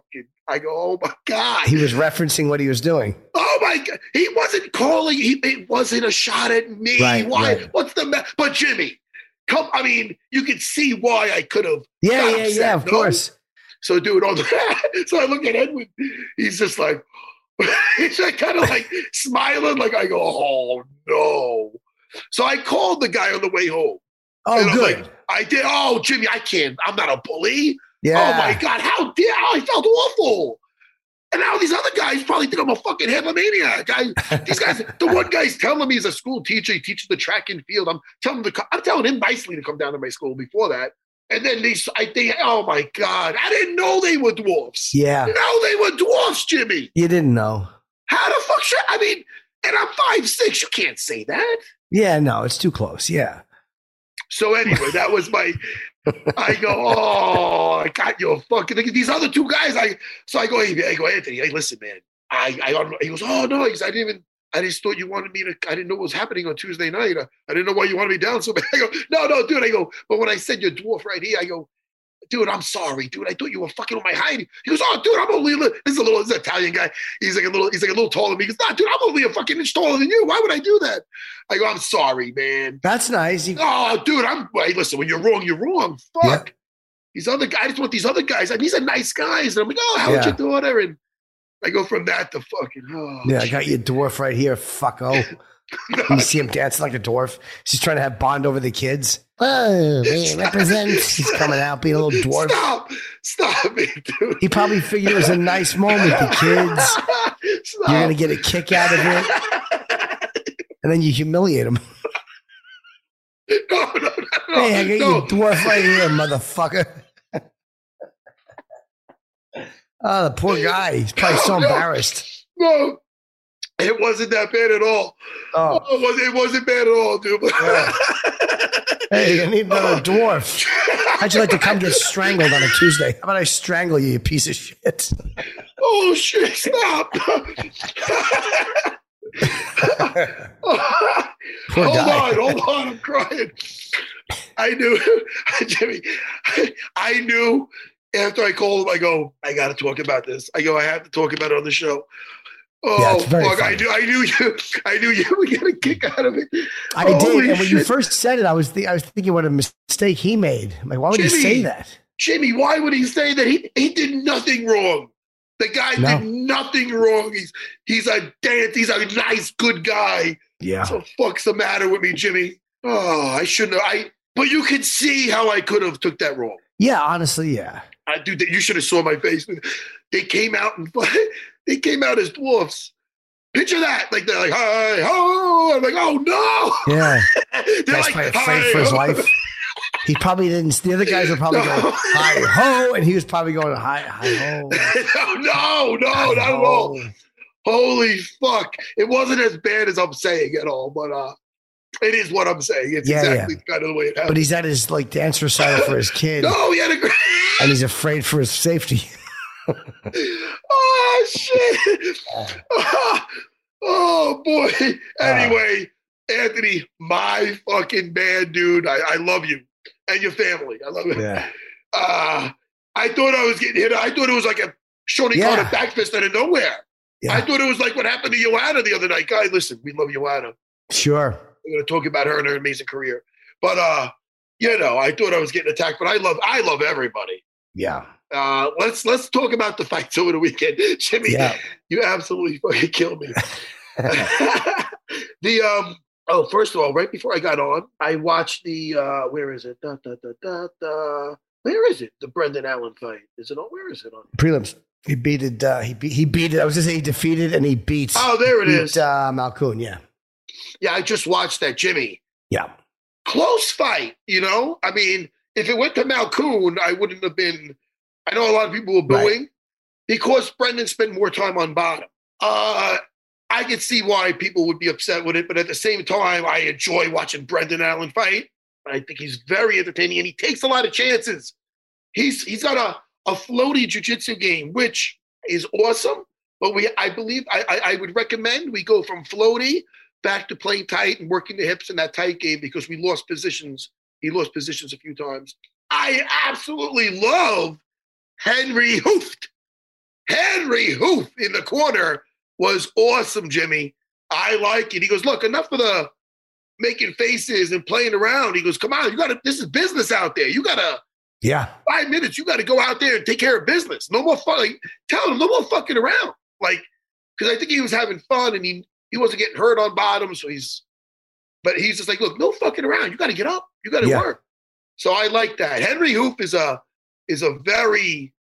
God. He was referencing what he was doing. Oh my God. He wasn't calling. It wasn't a shot at me. Right, why? Right. What's the matter? But Jimmy, you could see why I could have. Yeah, of course. So dude, so I look at Edwin. He's just like, he's like kind of like smiling. Like I go, oh no. So I called the guy on the way home. Oh, good. Like, I did. Oh, Jimmy, I can't. I'm not a bully. Yeah. Oh my God, how dare I felt awful. And now these other guys probably think I'm a fucking hypomaniac. These guys, the one guy's telling me he's a school teacher. He teaches the track and field. I'm telling him nicely to come down to my school before that. And then I think, oh my God, I didn't know they were dwarfs. Yeah. No, they were dwarfs, Jimmy. You didn't know. How the fuck should, and I'm 5'6". You can't say that. Yeah, no, it's too close. Yeah. So anyway, that was I go, oh, I got your fucking, these other 2 guys. I go, Anthony, hey, listen, man. He goes, oh no, I just thought you wanted me to, I didn't know what was happening on Tuesday night. I didn't know why you wanted me down so bad. I go, no, dude. I go, but when I said you're dwarf right here, I go, dude, I'm sorry, dude. I thought you were fucking with my height. He goes, oh, dude, I'm only this is an Italian guy. He's like a little taller than me. He goes, nah, dude, I'm only a fucking inch taller than you. Why would I do that? I go, I'm sorry, man. That's nice. Oh, dude, hey, listen, when you're wrong, you're wrong. Fuck. Yeah. These other guys, I just want these other guys. These are nice guys. And I'm like, oh, how's your daughter? And I go from that to fucking, I got your dwarf right here, fucko. You see him dancing like a dwarf. She's trying to have bond over the kids. Oh, he represents. He's coming out being a little dwarf. Stop it, dude. He probably figured it was a nice moment, the kids. Stop. You're going to get a kick out of it. And then you humiliate him. No. Hey, I got your dwarf right here, motherfucker. Oh, the poor guy. He's probably so embarrassed. No. It wasn't that bad at all. Oh. It wasn't bad at all, dude. Yeah. Hey, I need another dwarf. How'd you like to come get strangled on a Tuesday? How about I strangle you, you piece of shit? Oh, shit, stop. Hold on, I'm crying. I knew, Jimmy, I knew after I called him, I go, I got to talk about this. I go, I have to talk about it on the show. Oh, fuck, I knew you would get a kick out of it. I did, and when you first said it, I was thinking what a mistake he made. I'm like, why would he say that? Jimmy, why would he say that? He did nothing wrong. The guy did nothing wrong. He's a nice, good guy. Yeah. So fuck's the matter with me, Jimmy? Oh, I shouldn't have. But you could see how I could have took that wrong. Yeah, honestly, yeah. Dude, you should have saw my face. They came out they came out as dwarfs. Picture that. Like, they're like, hi, ho. I'm like, oh, no. Yeah. They're like, probably afraid for his life. He probably didn't. The other guys were probably going, hi, ho. And he was probably going, hi, ho. No, not at all. Holy fuck. It wasn't as bad as I'm saying at all. But It is what I'm saying. It's exactly kind of the way it happened. But he's at his dance recital for his kid. No, he had a great. And he's afraid for his safety. Oh shit! Oh boy. Anyway, Anthony, my fucking man, dude. I love you and your family. I love it. Yeah. I thought I was getting hit. I thought it was like a Shorty Carter back fist out of nowhere. Yeah. I thought it was like what happened to Joanna the other night. Guys, listen, we love Joanna. Sure. We're going to talk about her and her amazing career. But, I thought I was getting attacked, but I love everybody. Yeah. Let's talk about the fights over the weekend. Jimmy, you absolutely fucking killed me. First of all, right before I got on, I watched the, where is it? Where is it? The Brendan Allen fight. Is it on? Where is it on? Prelims. He beat it. He beat it. I was just saying he defeated and he beat. Oh, there it is. Malkoun. Yeah. Yeah, I just watched that, Jimmy. Yeah. Close fight, I mean, if it went to Malkoun, I wouldn't have been. I know a lot of people were booing because Brendan spent more time on bottom. I could see why people would be upset with it, but at the same time, I enjoy watching Brendan Allen fight. I think he's very entertaining, and he takes a lot of chances. He's got a floaty jiu-jitsu game, which is awesome. But I would recommend we go from floaty back to playing tight and working the hips in that tight game because we lost positions. He lost positions a few times. I absolutely love Henry Hooft. Henry Hooft in the corner was awesome, Jimmy. I like it. He goes, look, enough of the making faces and playing around. He goes, come on, this is business out there. You got to, 5 minutes, you got to go out there and take care of business. No more fun. Tell him, no more fucking around. Because I think he was having fun and he wasn't getting hurt on bottom. But he's just like, look, no fucking around. You got to get up. You got to work. So I like that. Henry Hooft is a very,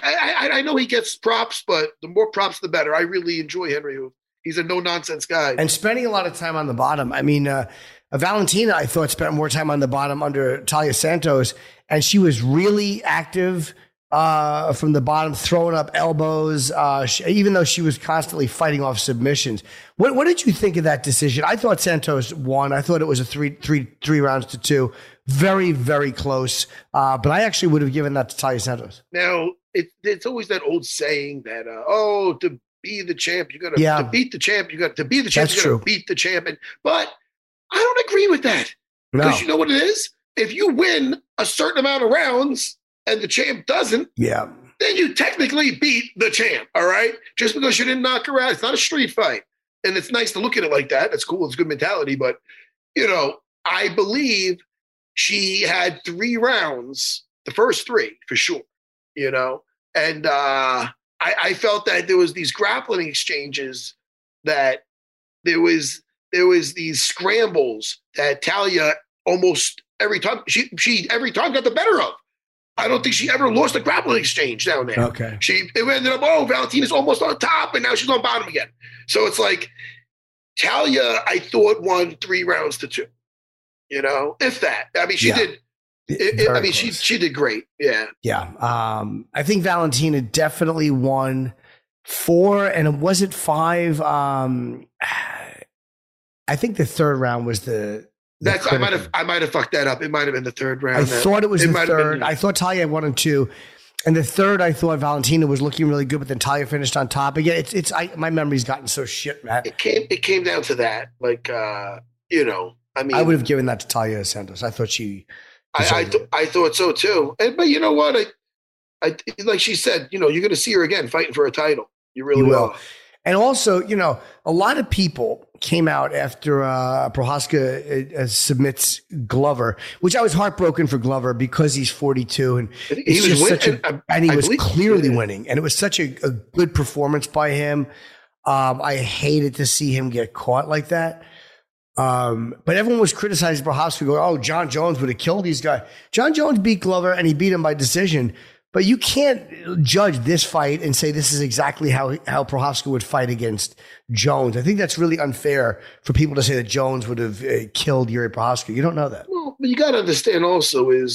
I know he gets props, but the more props, the better. I really enjoy Henry Hooft. He's a no-nonsense guy. And spending a lot of time on the bottom. I mean, Valentina, I thought, spent more time on the bottom under Talia Santos, and she was really active from the bottom, throwing up elbows, even though she was constantly fighting off submissions. What did you think of that decision? I thought Santos won. I thought it was a three rounds to 2. Very, very close. But I actually would have given that to Talia Santos. Now, it's always that old saying that, to be the champ, you got to beat the champ. You got to be the champ. You got to beat the champion. But I don't agree with that because you know what it is. If you win a certain amount of rounds and the champ doesn't, then you technically beat the champ. All right, just because you didn't knock her out, it's not a street fight, and it's nice to look at it like that. That's cool. It's good mentality. But I believe she had 3 rounds, the first 3 for sure. And I felt that there was these grappling exchanges, that there was these scrambles that Talia almost every time she every time got the better of. I don't think she ever lost a grappling exchange down there. Okay. It ended up, Valentina's almost on top and now she's on bottom again. So it's like Talia, I thought, won 3 rounds to 2. If that. I mean, she did. She did great. Yeah. Yeah. I think Valentina definitely won 4, and was it 5? I think the 3rd round was I might have fucked that up. It might have been the 3rd round. I thought it was the 3rd. I thought Talia won in 2. And the 3rd, I thought Valentina was looking really good, but then Talia finished on top. Again, my memory's gotten so shit, Matt. It came down to that. I mean, I would have given that to Talia Santos. I thought she. I thought so too. But you know what? I like she said, you're going to see her again fighting for a title. You really will. And also, a lot of people came out after Prochazka submits Glover, which I was heartbroken for Glover because he's 42 and he was winning, and he was clearly winning, and it was such a good performance by him. I hated to see him get caught like that. But everyone was criticizing Prochazka, going, "Oh, John Jones would have killed these guys." John Jones beat Glover, and he beat him by decision. But you can't judge this fight and say this is exactly how Prochazka would fight against Jones. I think that's really unfair for people to say that Jones would have killed Yuri Prochazka. You don't know that. Well, but you got to understand also is,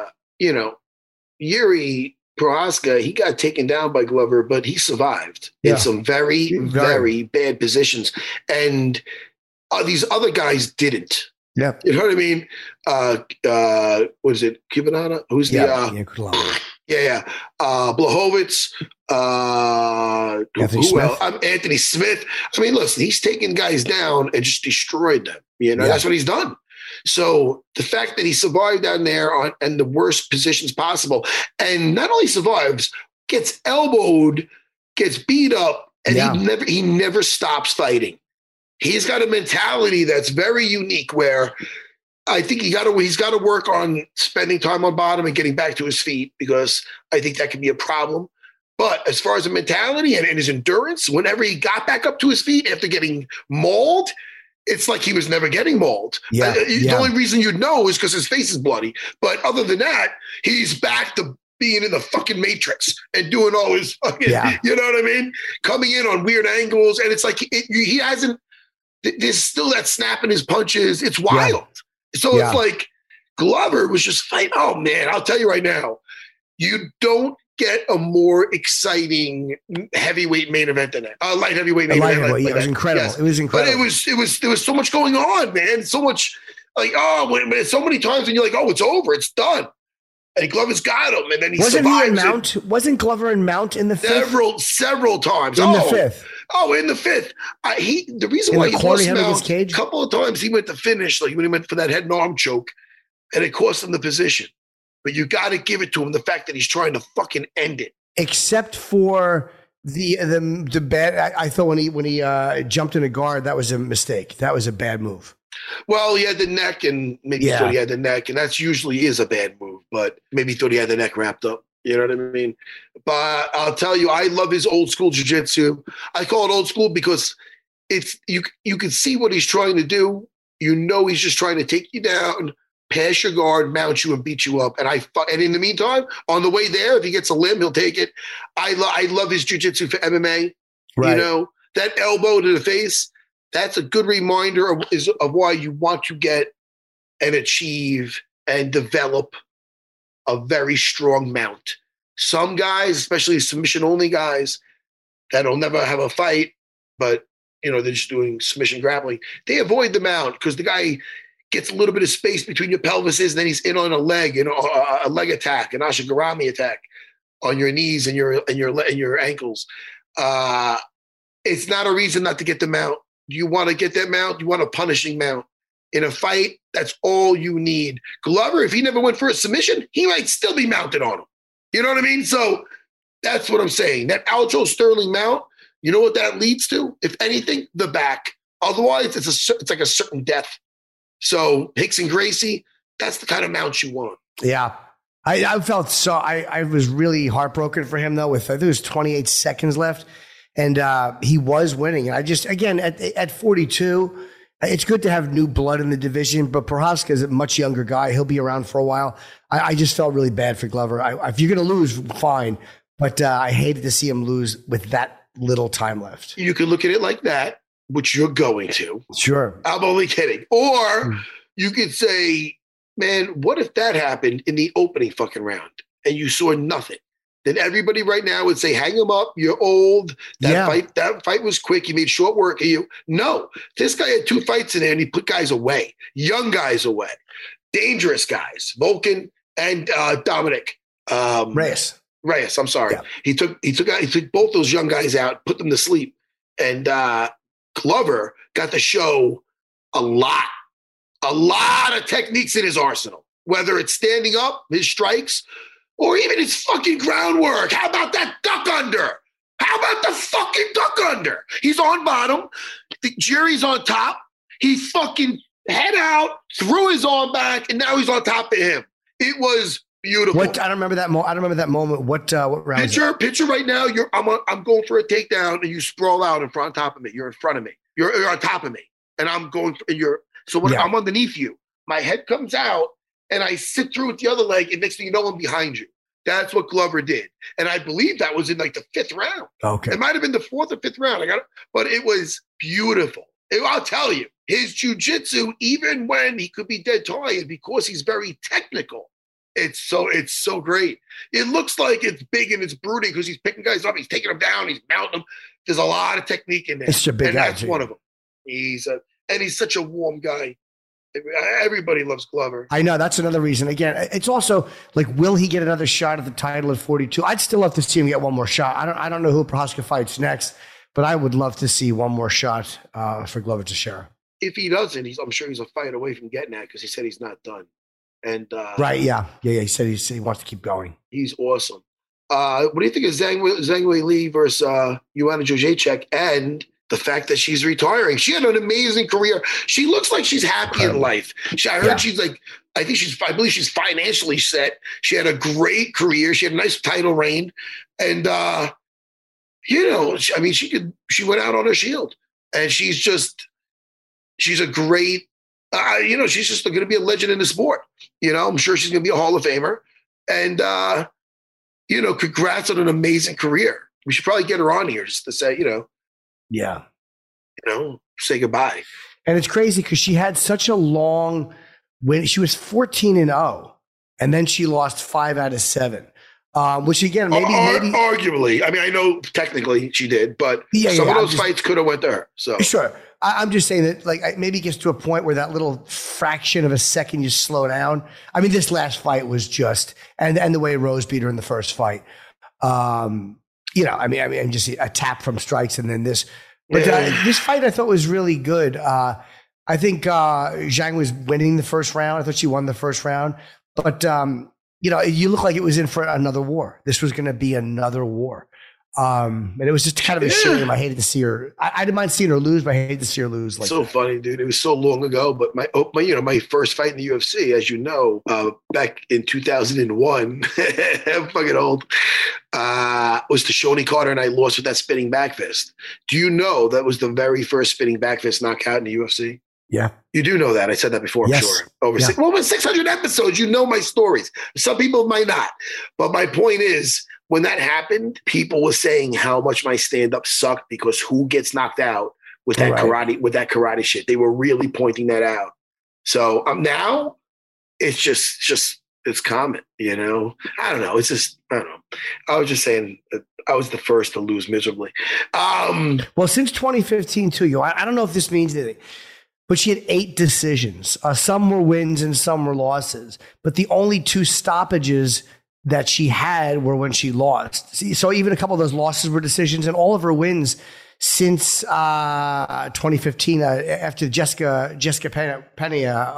Yuri Prochazka, he got taken down by Glover, but he survived in some very, very bad positions. And these other guys didn't. Yeah. You know what I mean? What is it? Kibanana? Who's Blachowicz. Anthony Who Smith. else? Anthony Smith. I mean, listen, he's taken guys down and just destroyed them. You know, that's what he's done. So the fact that he survived down there in the worst positions possible, and not only survives, gets elbowed, gets beat up, and he never stops fighting. He's got a mentality that's very unique where I think he's got to work on spending time on bottom and getting back to his feet, because I think that can be a problem. But as far as the mentality and his endurance, whenever he got back up to his feet after getting mauled, it's like he was never getting mauled. The only reason you'd know is because his face is bloody. But other than that, he's back to being in the fucking Matrix and doing all his fucking, you know what I mean? Coming in on weird angles. And it's like he hasn't, there's still that snap in his punches. It's wild. So it's like Glover was just fighting. Oh, man, I'll tell you right now, you don't get a more exciting heavyweight main event than that. Light heavyweight main event. It was incredible. Yes. It was incredible. But there was so much going on, man. So much so many times when you're like, oh, it's over. It's done. And Glover's got him. And then he survives. Wasn't Glover in Mount in the fifth? Several times. In the fifth. Oh, in the fifth. The reason why he lost Mount, a couple of times he went to finish, like when he went for that head and arm choke, and it cost him the position. But you got to give it to him, the fact that he's trying to fucking end it. Except for the bad. I thought when he jumped in a guard, that was a mistake. That was a bad move. Well, he had the neck, and maybe he thought he had the neck, and that's usually is a bad move. But maybe he thought he had the neck wrapped up. You know what I mean? But I'll tell you, I love his old school jiu-jitsu. I call it old school because it's you can see what he's trying to do. You know he's just trying to take you down, pass your guard, mount you, and beat you up. And in the meantime, on the way there, if he gets a limb, he'll take it. I love his jiu-jitsu for MMA. Right. You know, that elbow to the face, that's a good reminder of why you want to get and achieve and develop a very strong mount. Some guys, especially submission-only guys, that'll never have a fight, but, you know, they're just doing submission grappling. They avoid the mount because the guy gets a little bit of space between your pelvises, and then he's in on a leg, a leg attack, an ashigarami attack on your knees and your ankles. It's not a reason not to get the mount. You want to get that mount, you want a punishing mount. In a fight, that's all you need. Glover, if he never went for a submission, he might still be mounted on him. You know what I mean? So that's what I'm saying. That Aljo Sterling mount, you know what that leads to? If anything, the back. Otherwise, it's like a certain death. So Rickson Gracie, that's the kind of mount you want. Yeah. I felt so. I was really heartbroken for him, though, with I think it was 28 seconds left. And he was winning. And I just, again, at 42, it's good to have new blood in the division, but Prochazka is a much younger guy. He'll be around for a while. I just felt really bad for Glover. If you're going to lose, fine. But I hated to see him lose with that little time left. You could look at it like that, which you're going to. Sure. I'm only kidding. Or you could say, man, what if that happened in the opening fucking round and you saw nothing? Then everybody right now would say, hang him up. You're old. That fight was quick. You made short work of you. No, this guy had 2 fights in there and he put guys away, young guys away, dangerous guys, Volkan and Dominic Reyes. I'm sorry. Yeah. He took both those young guys out, put them to sleep. And Glover got to show a lot of techniques in his arsenal, whether it's standing up, his strikes, or even his fucking groundwork. How about that duck under? How about the fucking duck under? He's on bottom. Jerry's on top. He fucking head out, threw his arm back, and now he's on top of him. It was beautiful. I don't remember that moment. What round? Picture right now. I'm going for a takedown, and you sprawl out on top of me. You're in front of me. You're on top of me, and I'm going. I'm underneath you. My head comes out. And I sit through with the other leg, and next thing you know, I'm behind you. That's what Glover did. And I believe that was in like the 5th round. Okay. It might have been the 4th or 5th round. But it was beautiful. I'll tell you, his jiu-jitsu, even when he could be dead tired, because he's very technical, it's so great. It looks like it's big and it's brooding because he's picking guys up, he's taking them down, he's mounting them. There's a lot of technique in there. It's a big guy. That's one of them. He's such a warm guy. Everybody loves Glover. I know. That's another reason. Again, it's also like, will he get another shot at the title at 42? I'd still love to see him get one more shot. I don't know who Prochazka fights next, but I would love to see one more shot for Glover Teixeira. If he doesn't, I'm sure he's a fight away from getting that because he said he's not done. And right, yeah. He said he wants to keep going. He's awesome. What do you think of Zhang Wei Li versus Joanna Jędrzejczyk and the fact that she's retiring? She had an amazing career. She looks like she's happy in life. I heard she's like, I believe she's financially set. She had a great career. She had a nice title reign. And, she went out on her shield. And she's a great, she's just going to be a legend in the sport. I'm sure she's going to be a Hall of Famer. And, congrats on an amazing career. We should probably get her on here just to say, say goodbye. And it's crazy because she had such a long win. She was 14-0, and then she lost 5 out of 7. Which again, maybe arguably. I mean, I know technically she did, but some of those fights could have went to her. So sure. I'm just saying that, like, maybe it gets to a point where that little fraction of a second you slow down. I mean, this last fight was just, and the way Rose beat her in the first fight. Just a tap from strikes, and then this. But this fight I thought was really good. I think Zhang was winning the first round. I thought she won the first round, but you look like it was in for another war. This was going to be another war. And it was just kind of a shame. I hated to see her. I didn't mind seeing her lose, but I hated to see her lose. Like funny, dude. It was so long ago. But my first fight in the UFC, as you know, back in 2001, I'm fucking old, was to Shoni Carter, and I lost with that spinning back fist. Do you know that was the very first spinning back fist knockout in the UFC? Yeah. You do know that. I said that before, I'm sure. Over 600 episodes, you know my stories. Some people might not. But my point is, when that happened, people were saying how much my stand-up sucked because who gets knocked out with that karate shit. They were really pointing that out. So now it's just it's common, I don't know. It's just, I don't know. I was just saying that I was the first to lose miserably. Well, since 2015 too, I don't know if this means anything, but she had 8 decisions. Some were wins and some were losses. But the only 2 stoppages that she had were when she lost. So even a couple of those losses were decisions, and all of her wins since 2015, after Jessica Pena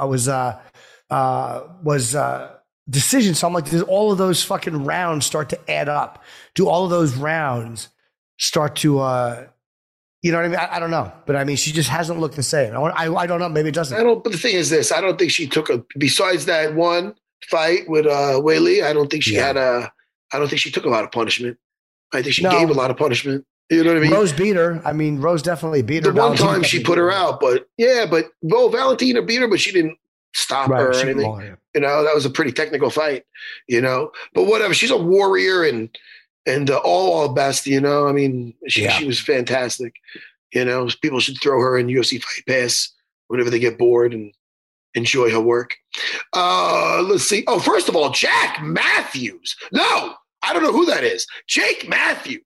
was decision. So I'm like, does all of those fucking rounds start to add up? Do all of those rounds start to, you know what I mean? I don't know. But I mean, she just hasn't looked the same. I don't know. Maybe it doesn't. But the thing is this, I don't think she took besides that one fight with Wei Li, I don't think she took a lot of punishment. I think she gave a lot of punishment. You know what I mean? Rose beat her. I mean, Rose definitely beat her. The one time she put her out, but Valentina beat her, but she didn't stop her or anything. That was a pretty technical fight, But whatever, she's a warrior and all best, I mean, she was fantastic. People should throw her in UFC Fight Pass whenever they get bored and enjoy her work. Let's see. Oh, first of all, Jack Matthews. No, I don't know who that is. Jake Matthews.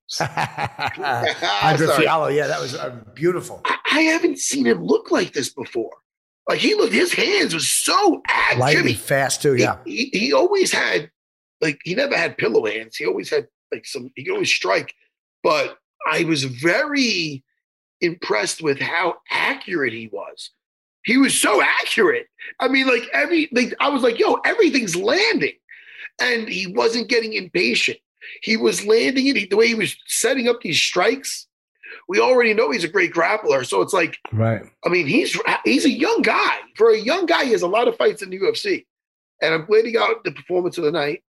Andre Fiallo. Yeah, that was beautiful. I haven't seen him look like this before. Like his hands was so active. Light and fast too. Yeah. He always had, he never had pillow hands. He always had he could always strike. But I was very impressed with how accurate he was. He was so accurate. I mean, I was like, yo, everything's landing. And he wasn't getting impatient. He was landing it. The way he was setting up these strikes, we already know he's a great grappler. So it's like, right. I mean, he's a young guy. For a young guy, he has a lot of fights in the UFC. And I'm glad he got the performance of the night.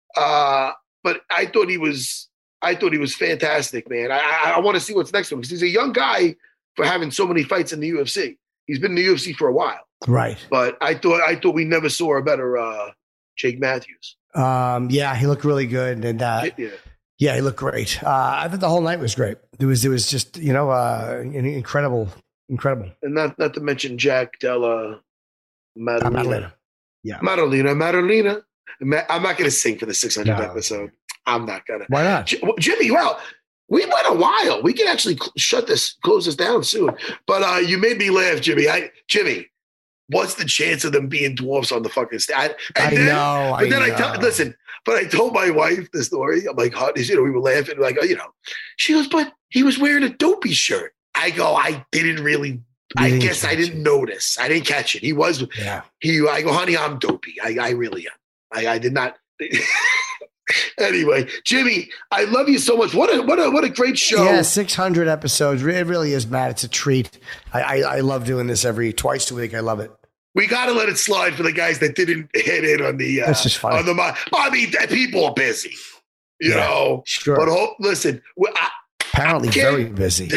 But I thought he was fantastic, man. I want to see what's next to him because he's a young guy for having so many fights in the UFC. He's been in the UFC for a while. Right. But I thought we never saw a better Jake Matthews. Yeah, he looked really good. And yeah, he looked great. I thought the whole night was great. It was just, incredible. And not to mention Jack Della Maddalena. Yeah. Maddalena. I'm not going to sing for the 600th episode. I'm not going to. Why not? Jimmy, well, we went a while. We can actually close this down soon. But you made me laugh, Jimmy. Jimmy, what's the chance of them being dwarfs on the fucking stage? I know. But I told my wife the story. I'm like, we were laughing, like, she goes, but he was wearing a Dopey shirt. I go, I didn't really. I guess I didn't notice. I didn't catch it. He was. Yeah. I go, honey, I'm Dopey. I really am. I did not. Anyway, Jimmy, I love you so much. What a great show. Yeah, 600 episodes. It really is, Matt. It's a treat. I love doing this twice a week. I love it. We got to let it slide for the guys that didn't hit in on the. That's just fine. People are busy, you know. Sure. But listen, apparently very busy.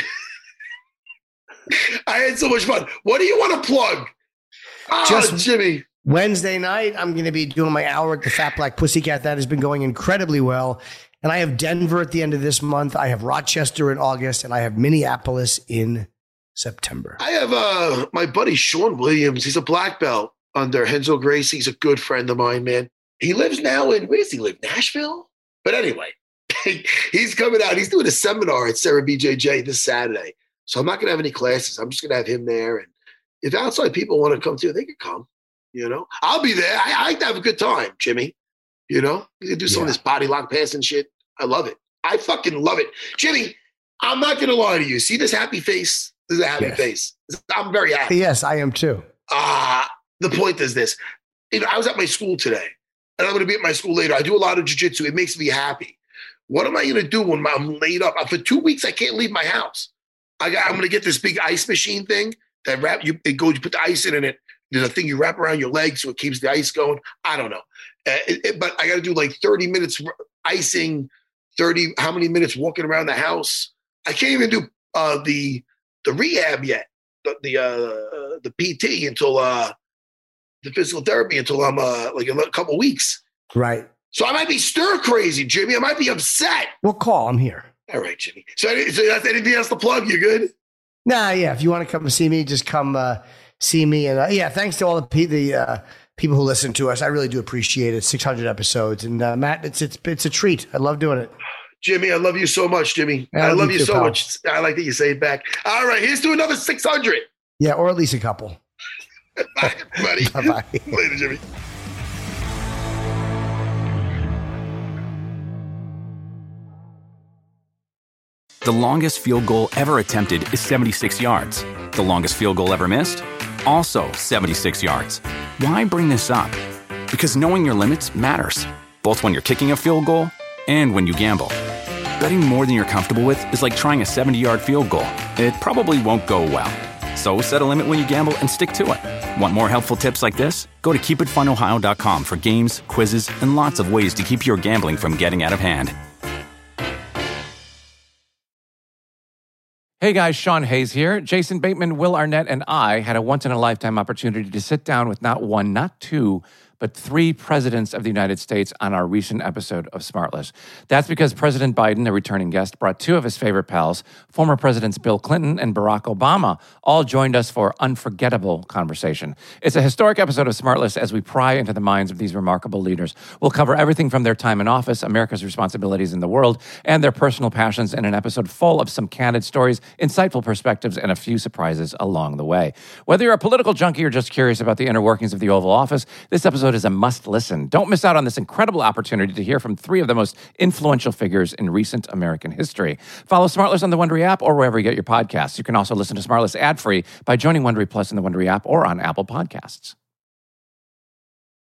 I had so much fun. What do you want to plug? Jimmy. Wednesday night, I'm going to be doing my hour at the Fat Black Pussycat. That has been going incredibly well. And I have Denver at the end of this month. I have Rochester in August, and I have Minneapolis in September. I have my buddy Sean Williams. He's a black belt under Renzo Gracie. He's a good friend of mine, man. He lives now where does he live? Nashville? But anyway, he's coming out. He's doing a seminar at Sarah BJJ this Saturday. So I'm not going to have any classes. I'm just going to have him there. And if outside people want to come too, they can come. I'll be there. I like to have a good time, Jimmy. You can do some of this body lock passing shit. I love it. I fucking love it. Jimmy, I'm not going to lie to you. See this happy face? This is a happy face. I'm very happy. Yes, I am too. The point is this. I was at my school today, and I'm going to be at my school later. I do a lot of jiu-jitsu. It makes me happy. What am I going to do when I'm laid up? For 2 weeks, I can't leave my house. I'm going to get this big ice machine thing that you put the ice in it. There's a thing you wrap around your leg so it keeps the ice going. I don't know. But I got to do like 30 minutes icing, how many minutes walking around the house. I can't even do the rehab yet, the PT until the physical therapy until I'm like a couple weeks. Right. So I might be stir crazy, Jimmy. I might be upset. Well, call. I'm here. All right, Jimmy. So that's anything else to plug? You good? Nah, yeah. If you want to come and see me, just come see me. And thanks to all the people who listen to us. I really do appreciate it. 600 episodes. And Matt, it's a treat. I love doing it. Jimmy, I love you so much, Jimmy. I love you so much. I like that you say it back. All right, here's to another 600. Yeah, or at least a couple. Bye, buddy. Bye-bye. Later, Jimmy. The longest field goal ever attempted is 76 yards. The longest field goal ever missed? Also 76 yards. Why bring this up? Because knowing your limits matters, both when you're kicking a field goal and when you gamble. Betting more than you're comfortable with is like trying a 70-yard field goal. It probably won't go well. So set a limit when you gamble and stick to it. Want more helpful tips like this? Go to keepitfunohio.com for games, quizzes, and lots of ways to keep your gambling from getting out of hand. Hey guys, Sean Hayes here. Jason Bateman, Will Arnett, and I had a once-in-a-lifetime opportunity to sit down with not one, not two, but 3 presidents of the United States on our recent episode of Smartless. That's because President Biden, a returning guest, brought 2 of his favorite pals, former Presidents Bill Clinton and Barack Obama, all joined us for unforgettable conversation. It's a historic episode of Smartless as we pry into the minds of these remarkable leaders. We'll cover everything from their time in office, America's responsibilities in the world, and their personal passions in an episode full of some candid stories, insightful perspectives, and a few surprises along the way. Whether you're a political junkie or just curious about the inner workings of the Oval Office, this episode is a must-listen. Don't miss out on this incredible opportunity to hear from 3 of the most influential figures in recent American history. Follow Smartless on the Wondery app or wherever you get your podcasts. You can also listen to Smartless ad-free by joining Wondery Plus in the Wondery app or on Apple Podcasts.